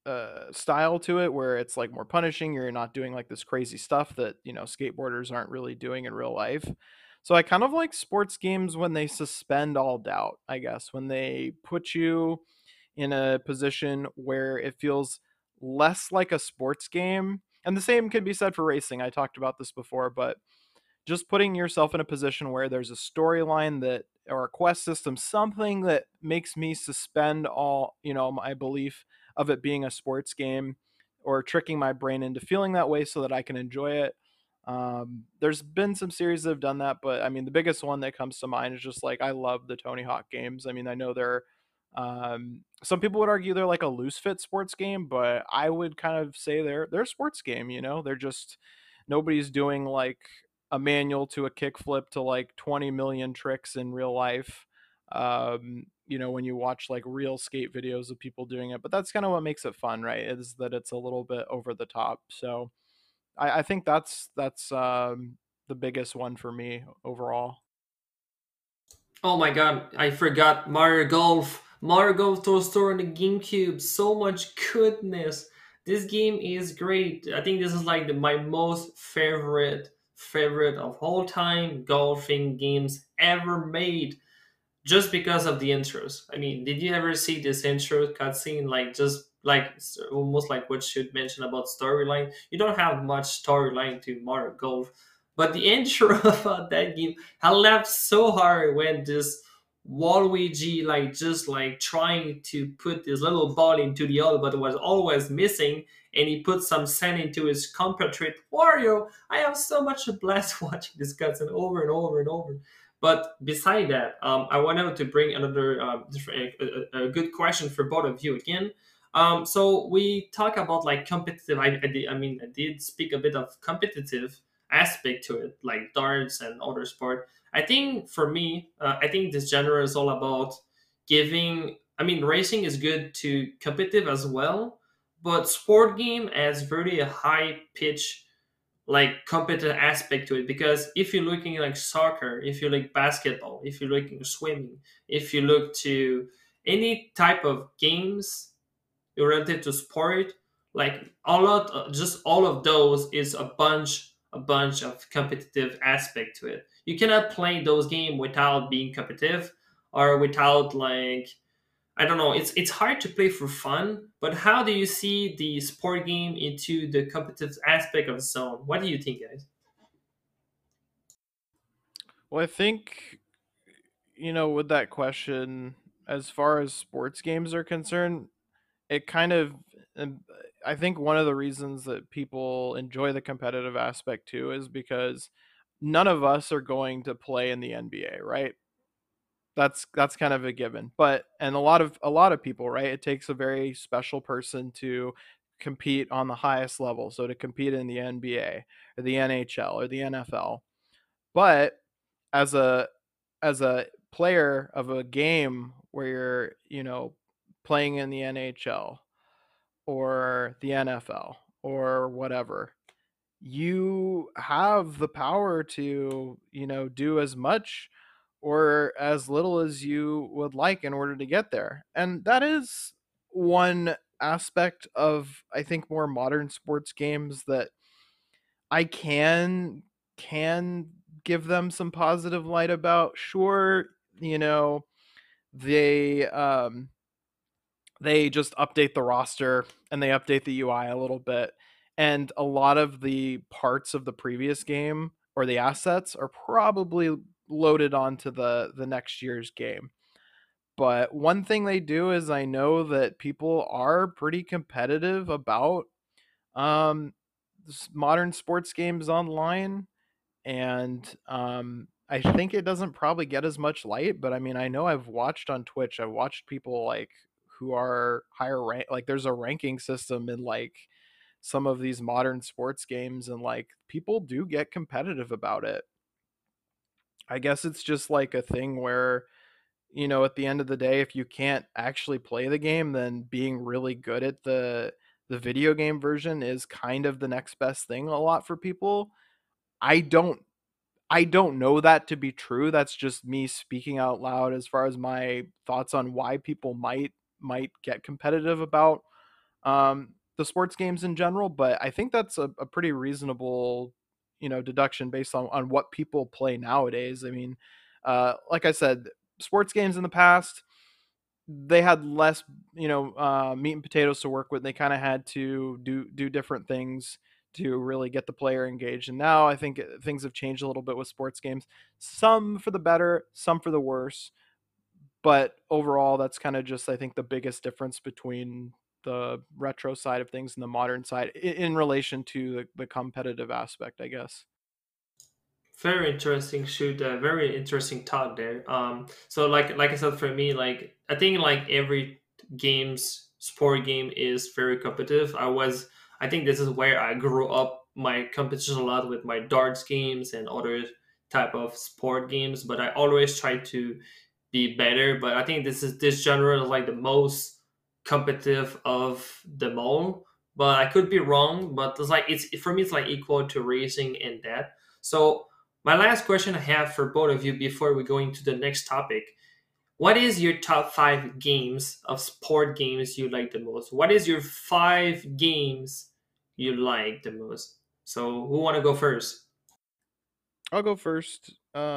style to it where it's like more punishing. You're not doing like this crazy stuff that skateboarders aren't really doing in real life. So I kind of like sports games when they suspend all doubt, I guess, when they put you in a position where it feels less like a sports game. And the same can be said for racing. I talked about this before, but just putting yourself in a position where there's a storyline that or a quest system, something that makes me suspend all my belief of it being a sports game, or tricking my brain into feeling that way so that I can enjoy it. There's been some series that have done that, but I mean the biggest one that comes to mind is just like I love the Tony Hawk games. I mean, I know they're some people would argue they're like a loose fit sports game, but I would kind of say they're a sports game. They're just nobody's doing like a manual to a kickflip to like 20 million tricks in real life. When you watch like real skate videos of people doing it, but that's kind of what makes it fun, right? Is that it's a little bit over the top. So I think that's the biggest one for me overall. Oh my god, I forgot Mario Golf. Mario Golf Tour Store on the GameCube. So much goodness. This game is great. I think this is like my most favorite of all time golfing games ever made. Just because of the intros. I mean, did you ever see this intro cutscene? Like just like almost like what should mention about storyline. You don't have much storyline to Mario Golf, but the intro about that game, I laughed so hard when this Waluigi like just like trying to put this little ball into the other, but it was always missing. And he put some sand into his compatriot Wario. I have so much a blast watching this cutscene over and over and over. But beside that, I wanted to bring another a good question for both of you again. So we talk about like competitive. I did speak a bit of competitive aspect to it, like darts and other sport. I think for me, I think this genre is all about giving. I mean, racing is good to competitive as well, but sport game has very a high pitch like competitive aspect to it, because if you're looking at like soccer, if you like basketball, if you're looking at swimming, if you look to any type of games relative to sport, like just all of those is a bunch of competitive aspect to it. You cannot play those games without being competitive, or without like, I don't know. It's hard to play for fun, but how do you see the sport game into the competitive aspect of zone? What do you think, guys? Well, I think with that question, as far as sports games are concerned, it kind of um, I think one of the reasons that people enjoy the competitive aspect too is because none of us are going to play in the NBA, right? That's kind of a given. But and a lot of people, right? It takes a very special person to compete on the highest level. So to compete in the NBA or the NHL or the NFL. But as a player of a game where you're, playing in the NHL or the NFL or whatever, you have the power to, do as much or as little as you would like in order to get there. And that is one aspect of, I think, more modern sports games that I can give them some positive light about. Sure, they they just update the roster and they update the UI a little bit. And a lot of the parts of the previous game or the assets are probably loaded onto the next year's game. But one thing they do is I know that people are pretty competitive about um, modern sports games online, and I think it doesn't probably get as much light. But I mean, I know I've watched on Twitch. I've watched people like who are higher rank. Like, there's a ranking system in like some of these modern sports games, and like people do get competitive about it. I guess it's just like a thing where at the end of the day, if you can't actually play the game, then being really good at the video game version is kind of the next best thing a lot for people. I don't I don't know that to be true. That's just me speaking out loud as far as my thoughts on why people might get competitive about the sports games in general, but I think that's a pretty reasonable, deduction based on what people play nowadays. I mean, like I said, sports games in the past, they had less, meat and potatoes to work with. They kind of had to do different things to really get the player engaged. And now I think things have changed a little bit with sports games, some for the better, some for the worse. But overall, that's kind of just, I think, the biggest difference between the retro side of things and the modern side in relation to the competitive aspect, I guess. Very interesting shoot. Very interesting talk there. So like I said, for me, like I think like every sport game is very competitive. I think this is where I grew up. My competition a lot with my darts games and other type of sport games. But I always try to be better. But I think this genre is like the most competitive of them all. But I could be wrong. But it's for me, it's like equal to racing and that. So my last question I have for both of you before we go into the next topic. What is your top 5 games of sport games you like the most? What is your 5 games you like the most? So who want to go first? I'll go first.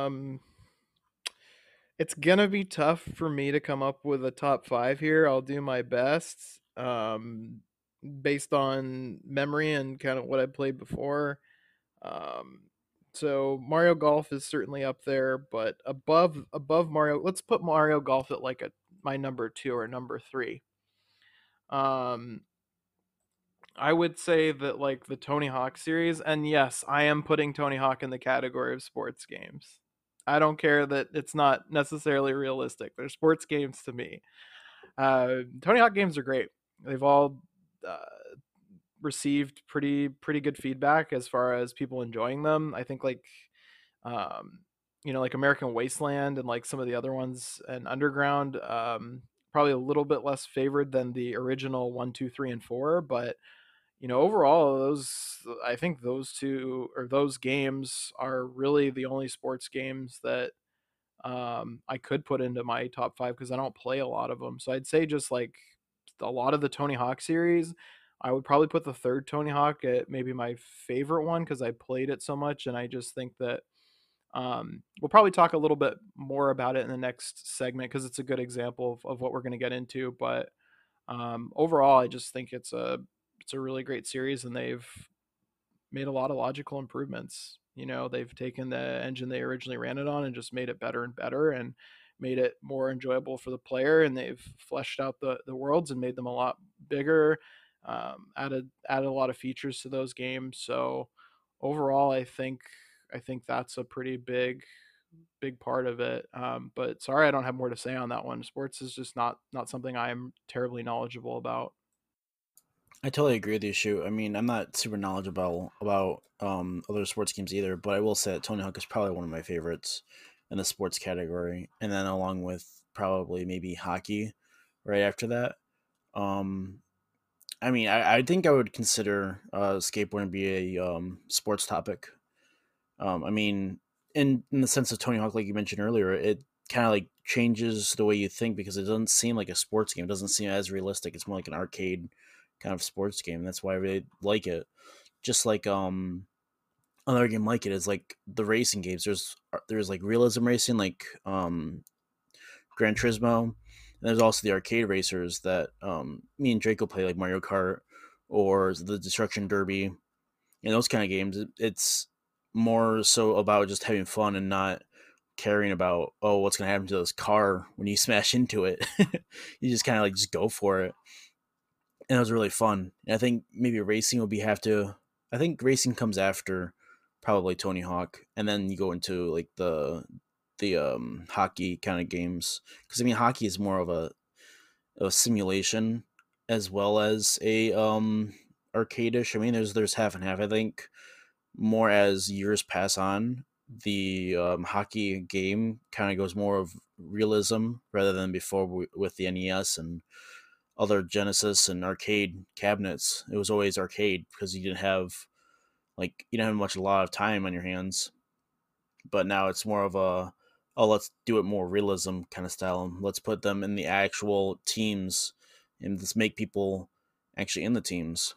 It's gonna be tough for me to come up with a top five here. I'll do my best, based on memory and kind of what I played before. Um, so Mario Golf is certainly up there, but above Mario, let's put Mario Golf at like my number 2 or number 3. Um, I would say that like the Tony Hawk series, and yes, I am putting Tony Hawk in the category of sports games. I don't care that it's not necessarily realistic. They're sports games to me. Tony Hawk games are great. They've all uh, received pretty good feedback as far as people enjoying them. I think like um, like American Wasteland and like some of the other ones and Underground, probably a little bit less favored than the original 1, 2, 3, and 4, but overall, I think those two or those games are really the only sports games that I could put into my top 5 because I don't play a lot of them. So I'd say just like a lot of the Tony Hawk series, I would probably put the third Tony Hawk at maybe my favorite one because I played it so much, and I just think that we'll probably talk a little bit more about it in the next segment because it's a good example of what we're going to get into. But overall, I just think it's a really great series, and they've made a lot of logical improvements. They've taken the engine they originally ran it on and just made it better and better, and made it more enjoyable for the player. And they've fleshed out the worlds and made them a lot bigger. Added a lot of features to those games. So overall, I think that's a pretty big part of it. But sorry, I don't have more to say on that one. Sports is just not something I'm terribly knowledgeable about. I totally agree with you, Shoot. I mean, I'm not super knowledgeable about other sports games either, but I will say that Tony Hawk is probably one of my favorites in the sports category, and then along with probably maybe hockey right after that. Um, I mean, I think I would consider skateboarding be a sports topic. I mean, in the sense of Tony Hawk, like you mentioned earlier, it kind of like changes the way you think because it doesn't seem like a sports game. It doesn't seem as realistic. It's more like an arcade kind of sports game. That's why I really like it. Just like another game like it is like the racing games. There's like realism racing, like Gran Turismo, and there's also the arcade racers that me and Draco play, like Mario Kart or the Destruction Derby, and those kind of games. It's more so about just having fun and not caring about, oh, what's gonna happen to this car when you smash into it. You just kind of like just go for it, and it was really fun. And I think maybe racing will be have to. I think racing comes after probably Tony Hawk, and then you go into like the hockey kind of games because I mean hockey is more of a simulation as well as a arcadish. I mean there's half and half. I think more as years pass on, the hockey game kind of goes more of realism rather than before with the NES and other Genesis and arcade cabinets. It was always arcade because you didn't have a lot of time on your hands. But now it's more of a, oh, let's do it more realism kind of style. Let's put them in the actual teams and let's make people actually in the teams.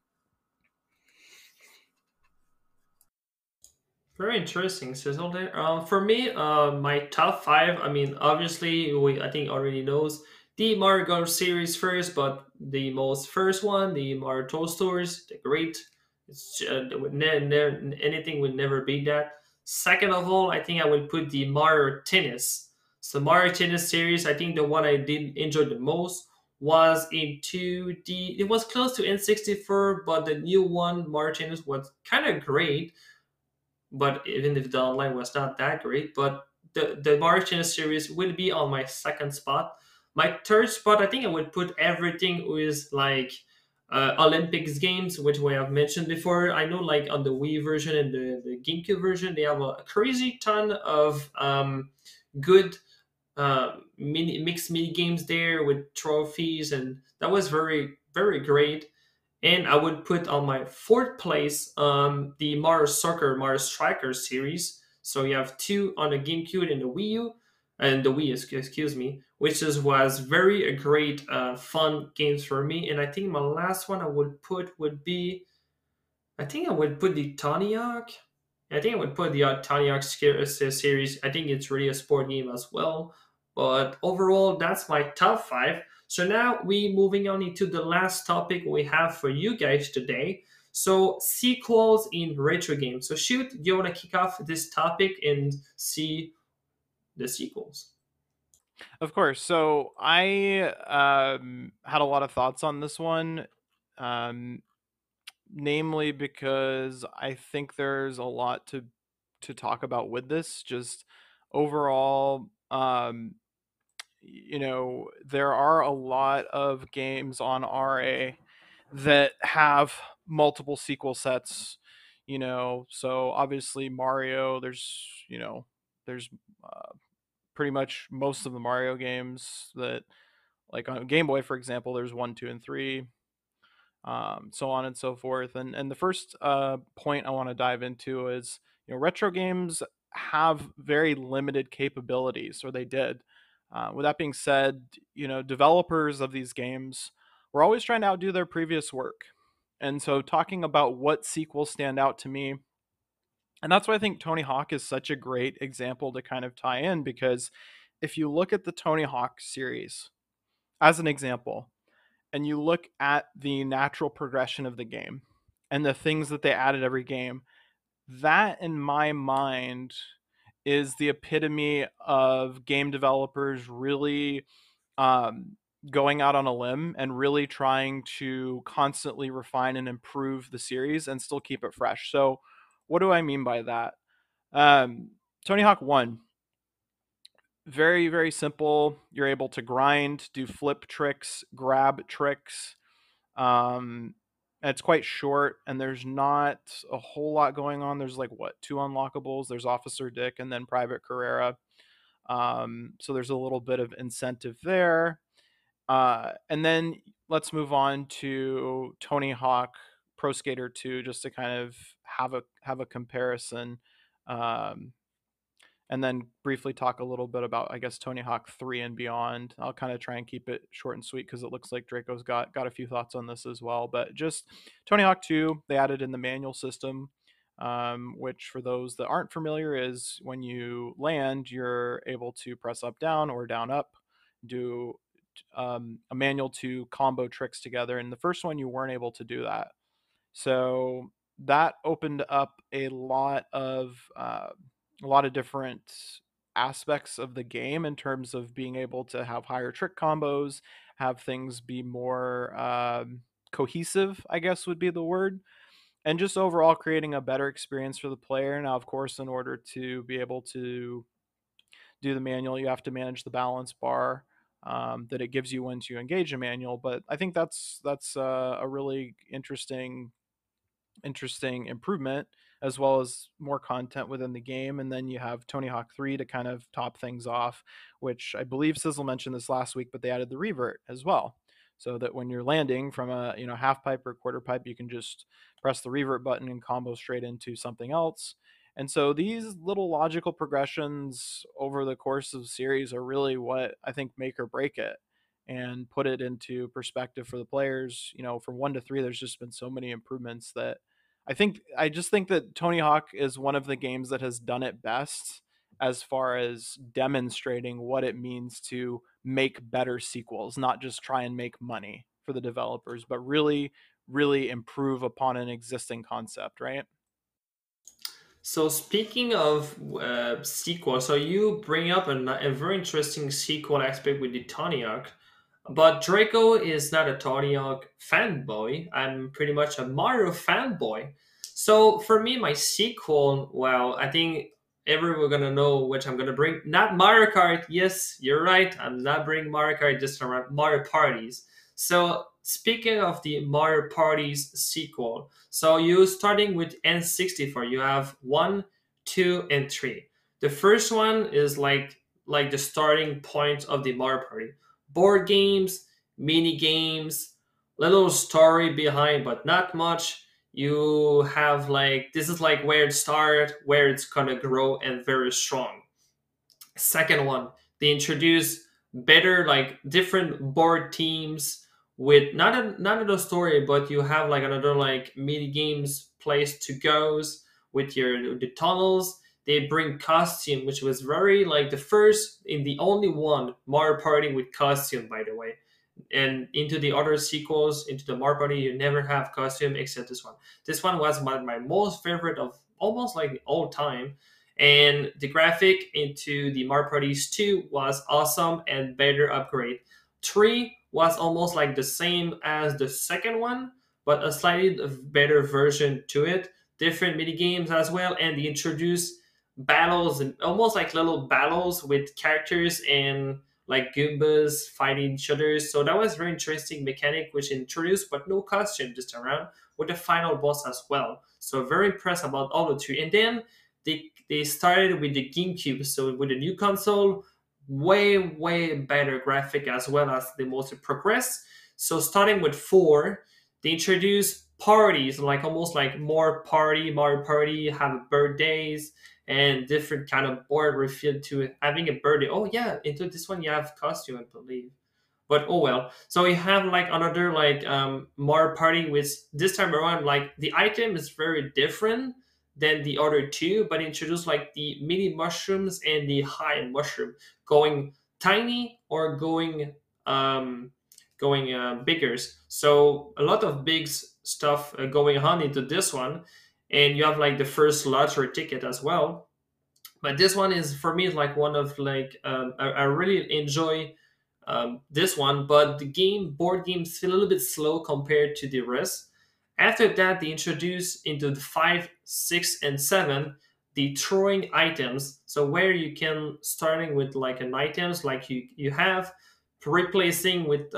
Very interesting, Sizzle there. For me, my top five. I mean, obviously, we I think already knows the Mario Kart series first, but the most first one, the Mario Toy Stories, the great. It's anything would never beat that. Second of all, I think I would put the Mario Tennis. So Mario Tennis series, I think the one I did enjoy the most was into the. It was close to N64, but the new one, Mario Tennis, was kind of great, but even if the online was not that great, but the Mario Tennis series will be on my second spot. My third spot, I think I would put everything with like Olympics games, which we have mentioned before. I know like on the Wii version and the GameCube version, they have a crazy ton of good mixed mini games there with trophies, and that was very great. And I would put on my fourth place the Mario Soccer, Mario Strikers series. So you have two on the GameCube and the Wii U, and the Wii, excuse me, which was very a great, fun games for me. And I think my last one I would put would be, I think I would put the Tony Hawk. I think I would put the Tony Hawk series. I think it's really a sport game as well. But overall, that's my top five. So now we moving on into the last topic we have for you guys today. So sequels in retro games. So shoot, do you want to kick off this topic and see the sequels? Of course. So I had a lot of thoughts on this one, um, namely because I think there's a lot to talk about with this. Just overall, there are a lot of games on RA that have multiple sequel sets. So obviously Mario. There's uh, pretty much most of the Mario games that, like on Game Boy, for example, there's one, two, and three, so on and so forth. And the first point I want to dive into is, retro games have very limited capabilities, or they did. With that being said, developers of these games were always trying to outdo their previous work. And so, talking about what sequels stand out to me, and that's why I think Tony Hawk is such a great example to kind of tie in, because if you look at the Tony Hawk series as an example, and you look at the natural progression of the game and the things that they added every game, that in my mind is the epitome of game developers really um, going out on a limb and really trying to constantly refine and improve the series and still keep it fresh. So, what do I mean by that? Um, Tony Hawk 1, very, very simple. You're able to grind, do flip tricks, grab tricks. Um, it's quite short, and there's not a whole lot going on. There's like what, two unlockables? There's Officer Dick and then Private Carrera. So there's a little bit of incentive there. And then let's move on to Tony Hawk Pro Skater 2, just to kind of have a comparison. Um, and then briefly talk a little bit about, I guess, Tony Hawk 3 and beyond. I'll kind of try and keep it short and sweet because it looks like Draco's got a few thoughts on this as well. But just Tony Hawk 2, they added in the manual system, which for those that aren't familiar is when you land, you're able to press up down or down up, do a manual to combo tricks together. And the first one, you weren't able to do that. So that opened up a lot of different aspects of the game in terms of being able to have higher trick combos, have things be more cohesive, I guess would be the word, and just overall creating a better experience for the player. Now, of course, in order to be able to do the manual, you have to manage the balance bar that it gives you once you engage a manual. But I think that's a really interesting improvement, as well as more content within the game. And then you have Tony Hawk 3 to kind of top things off, which I believe Sizzle mentioned this last week, but they added the revert as well. So that when you're landing from a half pipe or quarter pipe, you can just press the revert button and combo straight into something else. And so these little logical progressions over the course of the series are really what I think make or break it. and put it into perspective for the players. From 1 to 3, there's just been so many improvements that I just think that Tony Hawk is one of the games that has done it best as far as demonstrating what it means to make better sequels, not just try and make money for the developers, but really, really improve upon an existing concept, right? So speaking of sequel, so you bring up a very interesting sequel aspect with the Tony Hawk, but Draco is not a Tony Hawk fanboy. I'm pretty much a Mario fanboy. So for me, my sequel, well, I think everyone gonna know which I'm gonna bring. Not Mario Kart. Yes, you're right. I'm not bringing Mario Kart. Just around Mario Parties. So speaking of the Mario Parties sequel, so you starting with N64, you have one, two, and three. The first one is like the starting point of the Mario Party. Board games, mini games, little story behind, but not much. You have like this is like where it started, where it's gonna grow, and very strong. Second one, they introduce better like different board teams with not a story, but you have like another like mini games place to goes with the tunnels. They bring costume, which was very like the first in the only one Mario Party with costume, by the way. And into the other sequels, into the Mario Party, you never have costume except this one. This one was my most favorite of almost like all time, and the graphic into the Mario Parties 2 was awesome and better upgrade. 3 was almost like the same as the second one, but a slightly better version to it. Different mini games as well, and they introduced battles and almost like little battles with characters and like Goombas fighting each other. So that was very interesting mechanic which introduced, but no costume this time around with the final boss as well. So very impressed about all the three. And then they started with the GameCube, so with the new console, way better graphic as well as the most progressed. So starting with 4, they introduced parties, like almost like more party, Mario Party, have birthdays and different kind of board refill to having a birthday. Oh yeah, into this one you have costume, I believe. But oh well. So we have like another like Mario Party with this time around like the item is very different than the other two, but introduce like the mini mushrooms and the high mushroom going tiny or um going bigger. So a lot of big stuff going on into this one, and you have like the first lottery ticket as well. But this one is for me like one of like I really enjoy this one, but the board games feel a little bit slow compared to the rest. After that, they introduce into the 5, 6, and 7 the throwing items. So where you can starting with like an items like you have replacing with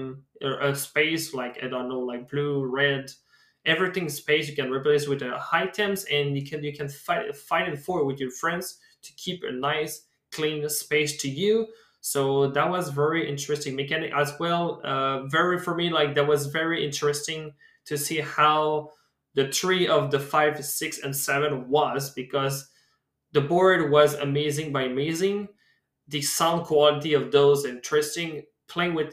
a space like I don't know like blue, red, everything space you can replace with items, and you can fight it for with your friends to keep a nice clean space to you. So that was very interesting mechanic as well. Very for me like that was very interesting to see how the three of the 5, 6, and 7 was, because the board was amazing by amazing. The sound quality of those interesting. Playing with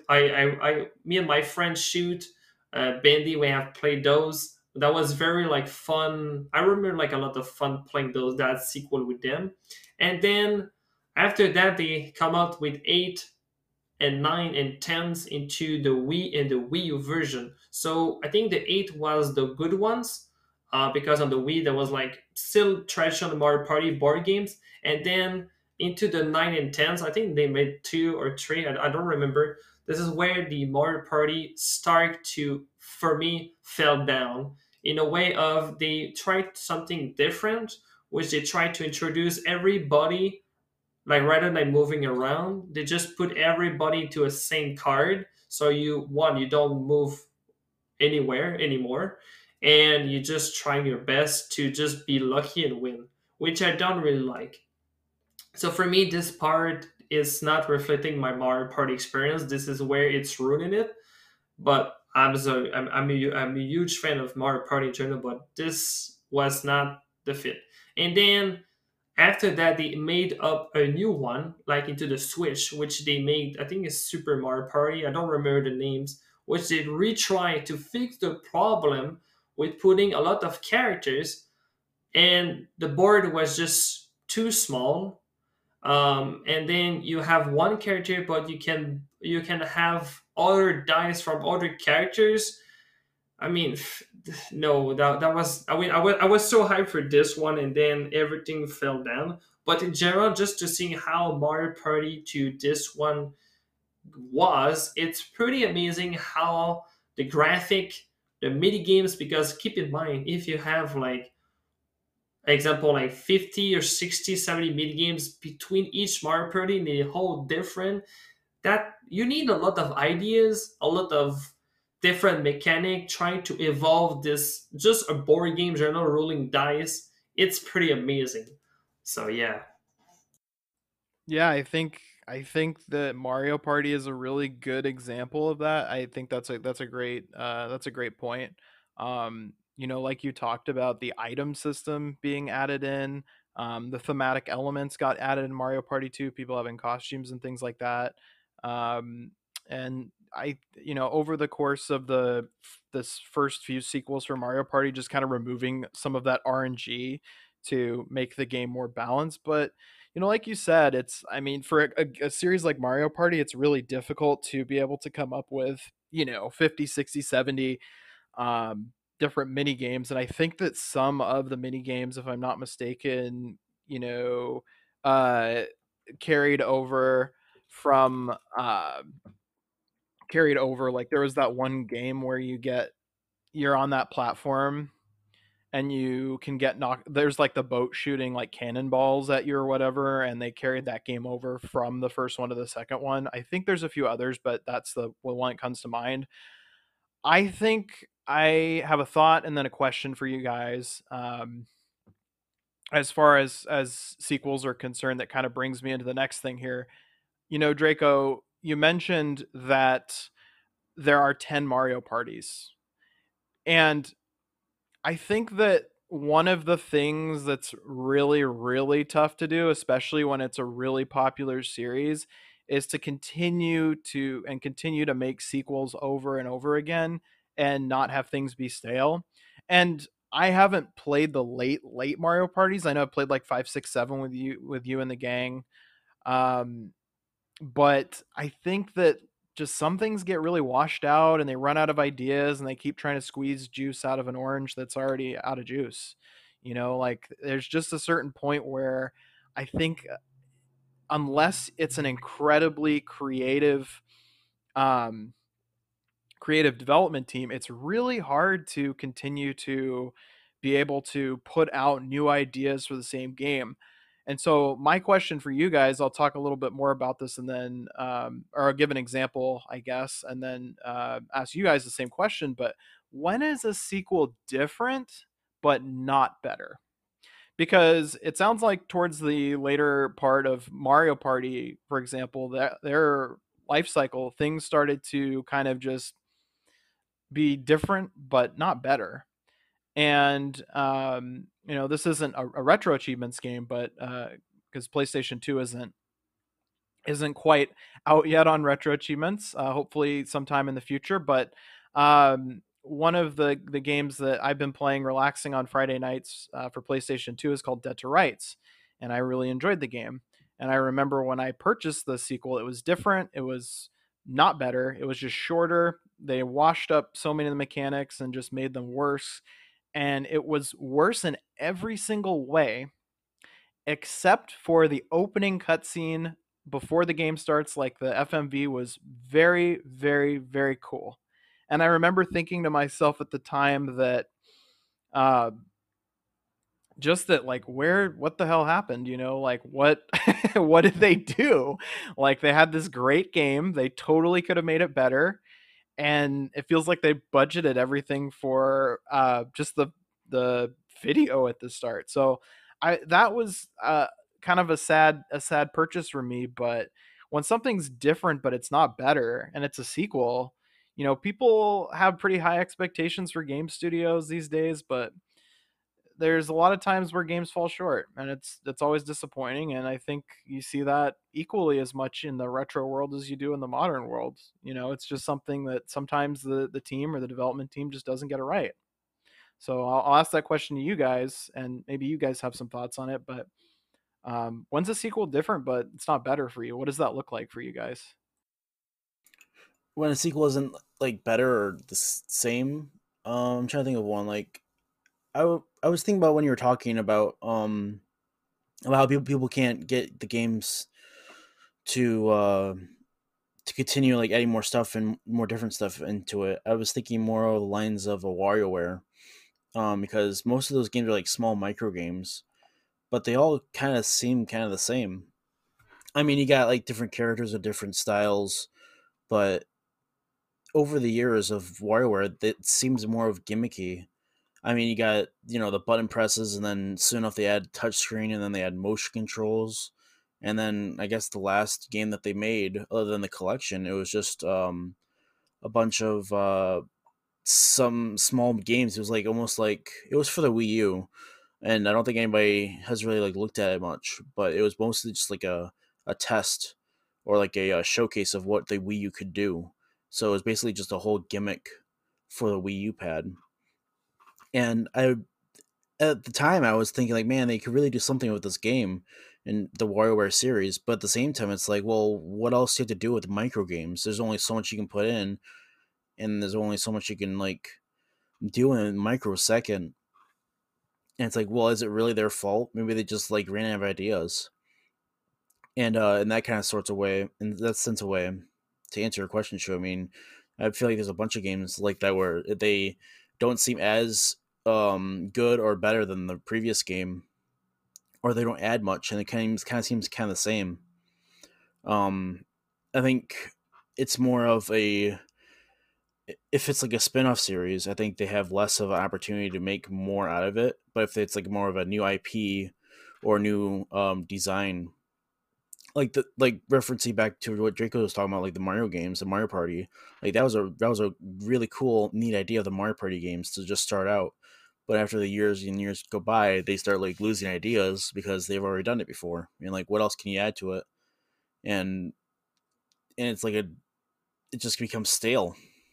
me and my friend shoot Bandy. We have played those. That was very like fun. I remember like a lot of fun playing those that sequel with them. And then after that, they come out with 8 and 9 and 10s into the Wii and the Wii U version. So I think the 8 was the good ones, because on the Wii there was like still traditional Mario Party board games, and then into the 9 and 10s, I think they made 2 or 3. I don't remember. This is where the Mario Party start to, for me, fell down in a way of they tried something different, which they tried to introduce everybody like rather than moving around, they just put everybody to a same card. So you don't move anywhere anymore, and you just trying your best to just be lucky and win, which I don't really like. So for me, this part is not reflecting my Mario Party experience. This is where it's ruining it. But I'm a huge fan of Mario Party in general, but this was not the fit. And then After that, they made up a new one, like into the Switch, which they made, I think it's Super Mario Party. I don't remember the names, which they retry to fix the problem with putting a lot of characters, and the board was just too small. And then you have one character, but you can have other dice from other characters. I mean, no, that was. I mean, I was so hyped for this one, and then everything fell down. But in general, just to see how Mario Party to this one was, it's pretty amazing how the graphic, the mini games. Because keep in mind, if you have like example like 50 or 60, 70 mini games between each Mario Party, and they whole different, that you need a lot of ideas, a lot of different mechanic trying to evolve this just a board game journal rolling dice. It's pretty amazing. So yeah. Yeah, I think that Mario Party is a really good example of that. I think that's a great point. Like you talked about the item system being added in, the thematic elements got added in Mario Party 2, people having costumes and things like that. Um, and over the course of this first few sequels for Mario Party, just kind of removing some of that RNG to make the game more balanced, but like you said, I mean, for a series like Mario Party, it's really difficult to be able to come up with, 50, 60, 70 different mini games. And I think that some of the mini games, if I'm not mistaken, you know, uh, carried over from, like there was that one game where you're on that platform and you can get knocked. There's like the boat shooting like cannonballs at you or whatever, and they carried that game over from the first one to the second one. I think there's a few others, but that's the one that comes to mind. I think I have a thought and then a question for you guys. As far as sequels are concerned, that kind of brings me into the next thing here. Draco, you mentioned that there are 10 Mario parties, and I think that one of the things that's really, really tough to do, especially when it's a really popular series, is to continue to make sequels over and over again and not have things be stale. And I haven't played the late Mario parties. I know I've played like 5, 6, 7 with you and the gang. Um, but I think that just some things get really washed out and they run out of ideas and they keep trying to squeeze juice out of an orange that's already out of juice. Like there's just a certain point where I think unless it's an incredibly um, creative development team, it's really hard to continue to be able to put out new ideas for the same game. And so, my question for you guys, I'll talk a little bit more about this and then, or I'll give an example, I guess, and then ask you guys the same question. But when is a sequel different but not better? Because it sounds like towards the later part of Mario Party, for example, that their life cycle, things started to kind of just be different but not better. And this isn't a retro achievements game, but because PlayStation 2 isn't quite out yet on retro achievements, hopefully sometime in the future. But one of the games that I've been playing relaxing on Friday nights for PlayStation 2 is called Dead to Rights, and I really enjoyed the game. And I remember when I purchased the sequel, it was different. It was not better. It was just shorter. They washed up so many of the mechanics and just made them worse. And it was worse in every single way except for the opening cutscene before the game starts. Like the FMV was very, very, very cool. And I remember thinking to myself at the time that uh, just that, like, what the hell happened, like what what did they do? Like they had this great game, they totally could have made it better, and it feels like they budgeted everything for just the video at the start. So I that was kind of a sad purchase for me. But when something's different but it's not better and it's a sequel, people have pretty high expectations for game studios these days. But there's a lot of times where games fall short, and it's always disappointing. And I think you see that equally as much in the retro world as you do in the modern world. It's just something that sometimes the team or the development team just doesn't get it right. So I'll ask that question to you guys, and maybe you guys have some thoughts on it. But when's a sequel different, but it's not better for you? What does that look like for you guys? When a sequel isn't like better or the same, I'm trying to think of one. Like I was thinking about when you were talking about how people can't get the games to continue like adding more stuff and more different stuff into it. I was thinking more of the lines of a WarioWare, because most of those games are like small micro games, but they all kind of seem kind of the same. I mean, you got like different characters with different styles, but over the years of WarioWare, it seems more of gimmicky. I mean, you got the button presses, and then soon enough they add touchscreen, and then they add motion controls, and then I guess the last game that they made, other than the collection, it was just a bunch of some small games. It was like almost like it was for the Wii U, and I don't think anybody has really like looked at it much, but it was mostly just like a test or like a showcase of what the Wii U could do. So it was basically just a whole gimmick for the Wii U pad. And at the time I was thinking like, man, they could really do something with this game in the WarioWare series. But at the same time, it's like, well, what else do you have to do with micro games? There's only so much you can put in, and there's only so much you can like do in a microsecond. And it's like, well, is it really their fault? Maybe they just like ran out of ideas. And in that kind of sorts of way, in that sense of way, to answer your question, Shu, I mean, I feel like there's a bunch of games like that where they don't seem as good or better than the previous game, or they don't add much, and it kind of seems kind of the same. Um, I think it's more of a if it's like a spin-off series, I think they have less of an opportunity to make more out of it. But if it's like more of a new IP or new design, like referencing back to what Draco was talking about, like the Mario games, the Mario Party, like that was a really cool, neat idea of the Mario Party games to just start out. But after the years and years go by, they start like losing ideas because they've already done it before. And like, what else can you add to it? And it's like it just becomes stale.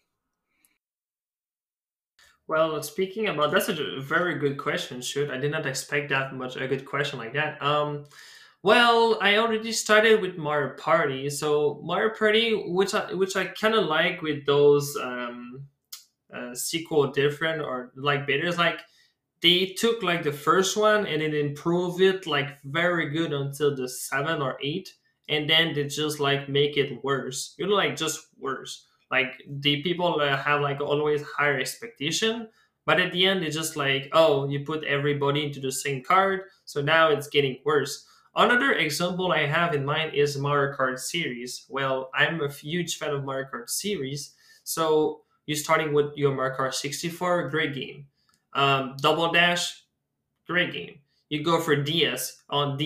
Well, speaking about that's a very good question. Shoot, I did not expect that much a good question like that. Well, I already started with Mario Party, so Mario Party, which I kind of like with those sequel different or like better, is like they took like the first one and then improved it like very good until the seven or eight, and then they just like make it worse. Like just worse. Like the people have like always higher expectation, but at the end it's just like, oh, you put everybody into the same card, so now it's getting worse. Another example I have in mind is Mario Kart series. Well, I'm a huge fan of Mario Kart series, so you're starting with your Mario Kart 64, great game. Double Dash, great game. You go for DS. On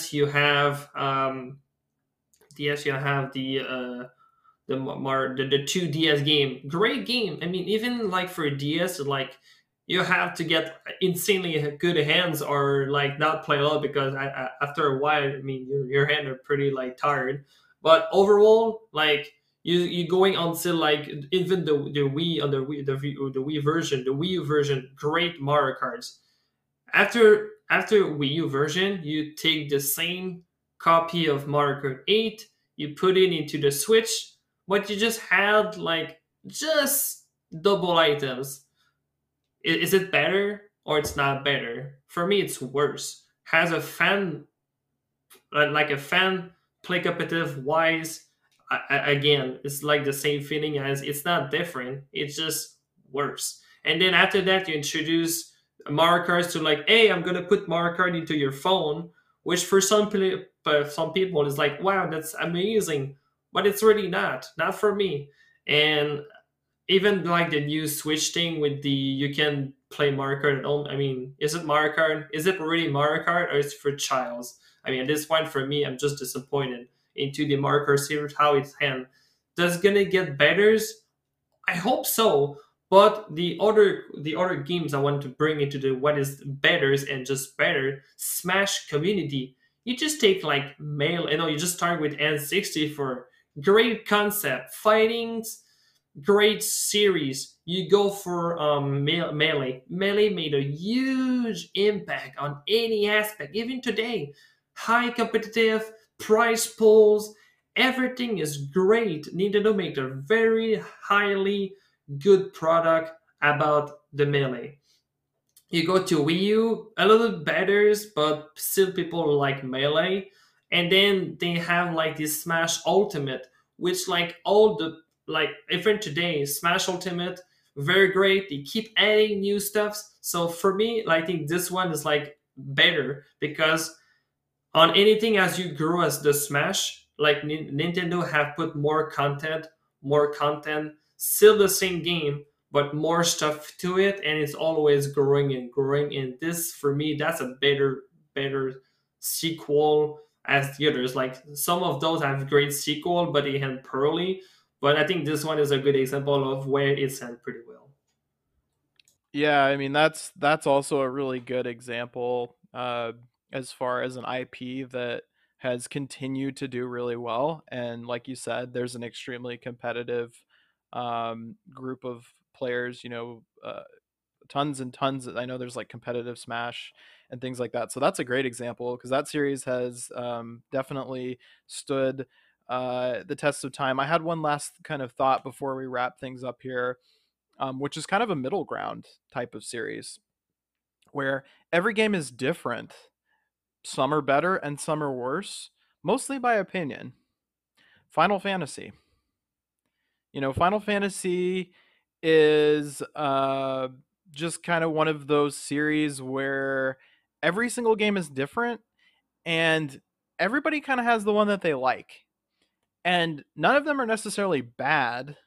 DS you have the two DS game. Great game. I mean, even like for DS, like you have to get insanely good hands or like not play a lot because after a while, I mean, your hand are pretty like tired. But overall, like you going until like even the Wii on the Wii version, the Wii U version, great Mario Karts. After Wii U version, you take the same copy of Mario Kart 8, you put it into the Switch, but you just had like just double items. Is it better or it's not better? For me, it's worse. Has a fan like a fan play competitive wise, again, it's like the same feeling as it's not different. It's just worse. And then after that, you introduce Mario Kart to like, hey, I'm gonna put Mario Kart into your phone, which for some people is like, wow, that's amazing, but it's really not for me. And even like the new Switch thing with the you can play Mario Kart at home. I mean, is it Mario Kart? Is it really Mario Kart or is it for childs? I mean, at this point for me, I'm just disappointed into the Mario Kart series how it's handled. Does it gonna get better? I hope so, But the other games I want to bring into the what is better and just better Smash community. You just take like you just start with N64, great concept, fightings, great series. You go for Melee. Melee made a huge impact on any aspect, even today. High competitive, price pools, everything is great. Nintendo made a very highly good product about the Melee. You go to Wii U, a little better, but still people like Melee. And then they have like this Smash Ultimate, which like all the like even today, Smash Ultimate, very great. They keep adding new stuffs. So for me, I think this one is like better because on anything as you grow as the Smash, like Nintendo have put more content, still the same game, but more stuff to it, and it's always growing and growing. And this, for me, that's a better sequel as the others. Like some of those have great sequel, but they end poorly. But I think this one is a good example of where it's end pretty well. Yeah, I mean that's also a really good example as far as an IP that has continued to do really well. And like you said, there's an extremely competitive group of players. Tons and tons. I know there's like competitive Smash and things like that. So that's a great example because that series has definitely stood the test of time. I had one last kind of thought before we wrap things up here, which is kind of a middle ground type of series where every game is different. Some are better and some are worse, mostly by opinion. Final Fantasy. Final Fantasy is just kind of one of those series where every single game is different and everybody kind of has the one that they like. And none of them are necessarily bad.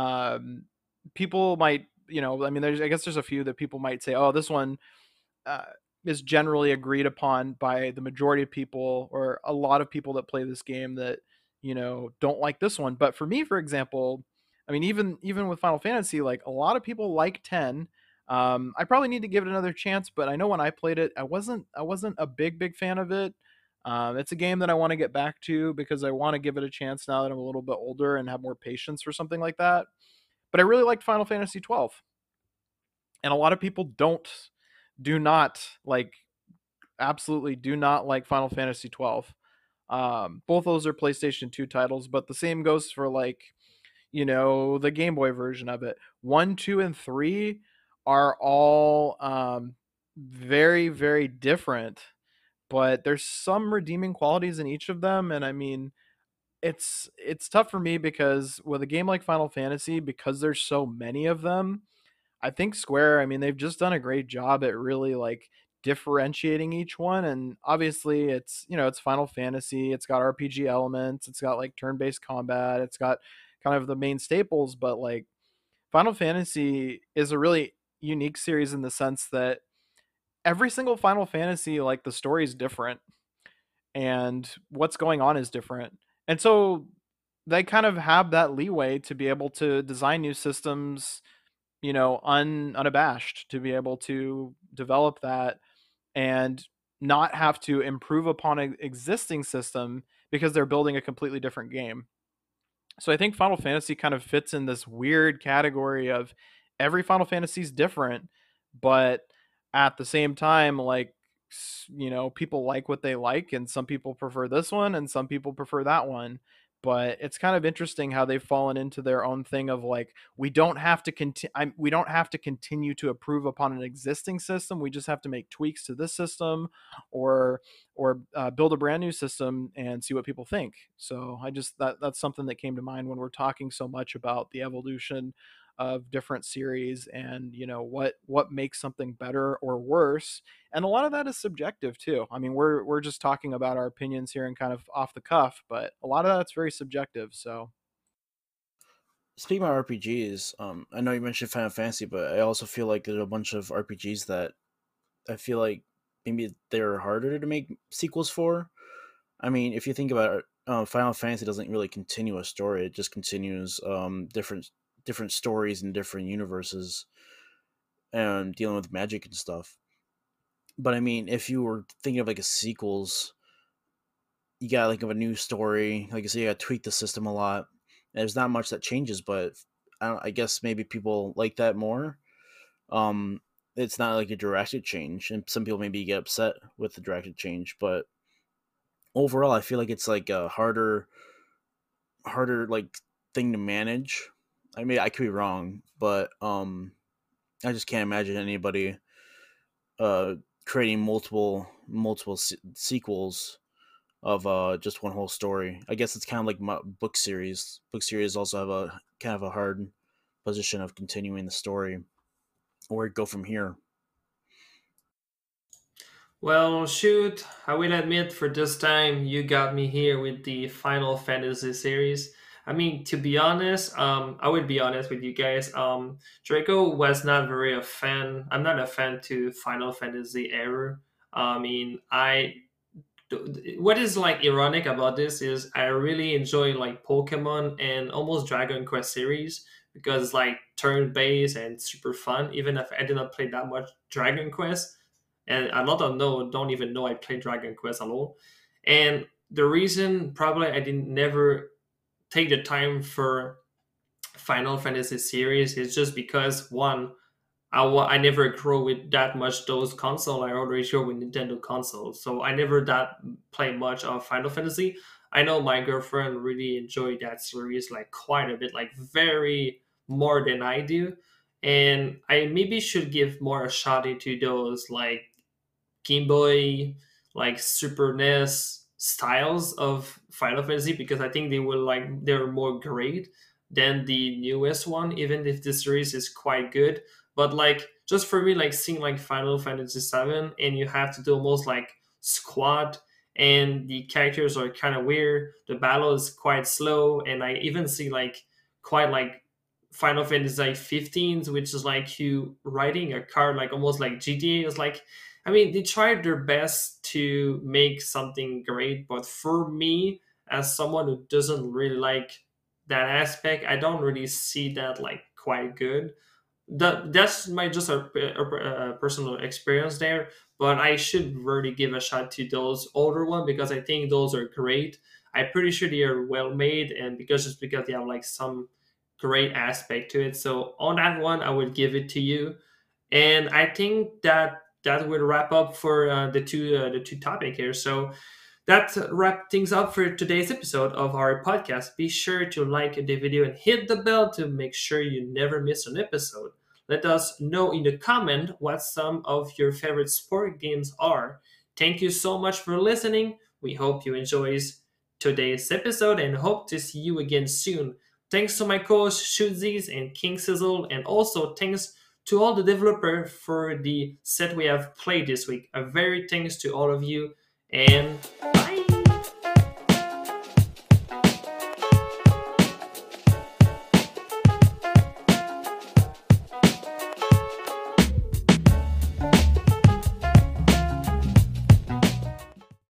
People might, I mean, I guess there's a few that people might say, oh, this one uh, is generally agreed upon by the majority of people or a lot of people that play this game that don't like this one. But for me, for example, I mean, even with Final Fantasy, like a lot of people like 10. I probably need to give it another chance, but I know when I played it, I wasn't a big fan of it. It's a game that I want to get back to because I want to give it a chance now that I'm a little bit older and have more patience for something like that. But I really liked Final Fantasy 12, and a lot of people do not like, absolutely do not like Final Fantasy 12. Both those are PlayStation 2 titles, but the same goes for like the Game Boy version of it. 1, 2, and 3 are all very, very different, but there's some redeeming qualities in each of them. And I mean, it's tough for me because with a game like Final Fantasy, because there's so many of them, I think Square, I mean, they've just done a great job at really like differentiating each one. And obviously, it's Final Fantasy. It's got RPG elements. It's got like turn-based combat. It's got kind of the main staples. But like Final Fantasy is a really unique series in the sense that every single Final Fantasy, like the story is different and what's going on is different. And so they kind of have that leeway to be able to design new systems, unabashed, to be able to develop that and not have to improve upon an existing system because they're building a completely different game. So I think Final Fantasy kind of fits in this weird category of every Final Fantasy is different, but at the same time, like, people like what they like, and some people prefer this one and some people prefer that one. But it's kind of interesting how they've fallen into their own thing of like, we don't have to continue to improve upon an existing system. We just have to make tweaks to this system, or build a brand new system and see what people think. So that's something that came to mind when we're talking so much about the evolution of different series, and what makes something better or worse. And a lot of that is subjective too. I mean, we're just talking about our opinions here and kind of off the cuff, but a lot of that's very subjective. So Speaking about RPGs, I know you mentioned Final Fantasy, but I also feel like there's a bunch of RPGs that I feel like maybe they're harder to make sequels for. I mean, if you think about it, Final Fantasy doesn't really continue a story; it just continues different different stories and different universes and dealing with magic and stuff. But I mean, if you were thinking of like a sequels, you got like of a new story. Like I said, you got to tweak the system a lot. There's not much that changes, but I guess maybe people like that more. Um, it's not like a drastic change, and some people maybe get upset with the drastic change. But overall, I feel like it's like a harder like thing to manage. I mean, I could be wrong, but I just can't imagine anybody uh creating sequels of just one whole story. I guess it's kind of like book series. Book series also have a kind of a hard position of continuing the story or go from here. Well, shoot, I will admit for this time you got me here with the Final Fantasy series. I mean, to be honest, I would be honest with you guys. Draco was not very a fan. I'm not a fan to Final Fantasy ever. I mean, what is like ironic about this is I really enjoy like Pokemon and almost Dragon Quest series because it's like turn based and super fun. Even if I did not play that much Dragon Quest, and a lot of no don't even know I played Dragon Quest at all. And the reason probably I didn't never take the time for Final Fantasy series is just because one, I never grow with that much those console. I already grew with Nintendo consoles, so I never that play much of Final Fantasy. I know my girlfriend really enjoyed that series like quite a bit, like very more than I do, and I maybe should give more a shot into those like Game Boy, like Super NES styles of Final Fantasy because I think they're more great than the newest one, even if the series is quite good. But like just for me, like seeing like Final Fantasy 7 and you have to do almost like squad and the characters are kind of weird. The battle is quite slow, and I even see like quite like Final Fantasy 15, which is like you riding a car, like almost like GTA. Is like, I mean, they tried their best to make something great, but for me, as someone who doesn't really like that aspect, I don't really see that like quite good. That's my just a personal experience there, but I should really give a shot to those older one because I think those are great. I'm pretty sure they are well made, and because they have like some great aspect to it. So on that one, I would give it to you. And I think that will wrap up for the two topic here. So that wrap things up for today's episode of our podcast. Be sure to like the video and hit the bell to make sure you never miss an episode. Let us know in the comment what some of your favorite sport games are. Thank you so much for listening. We hope you enjoyed today's episode and hope to see you again soon. Thanks to my co-hosts Shootsies and King Sizzle, and also thanks to all the developer for the set we have played this week. A very thanks to all of you, and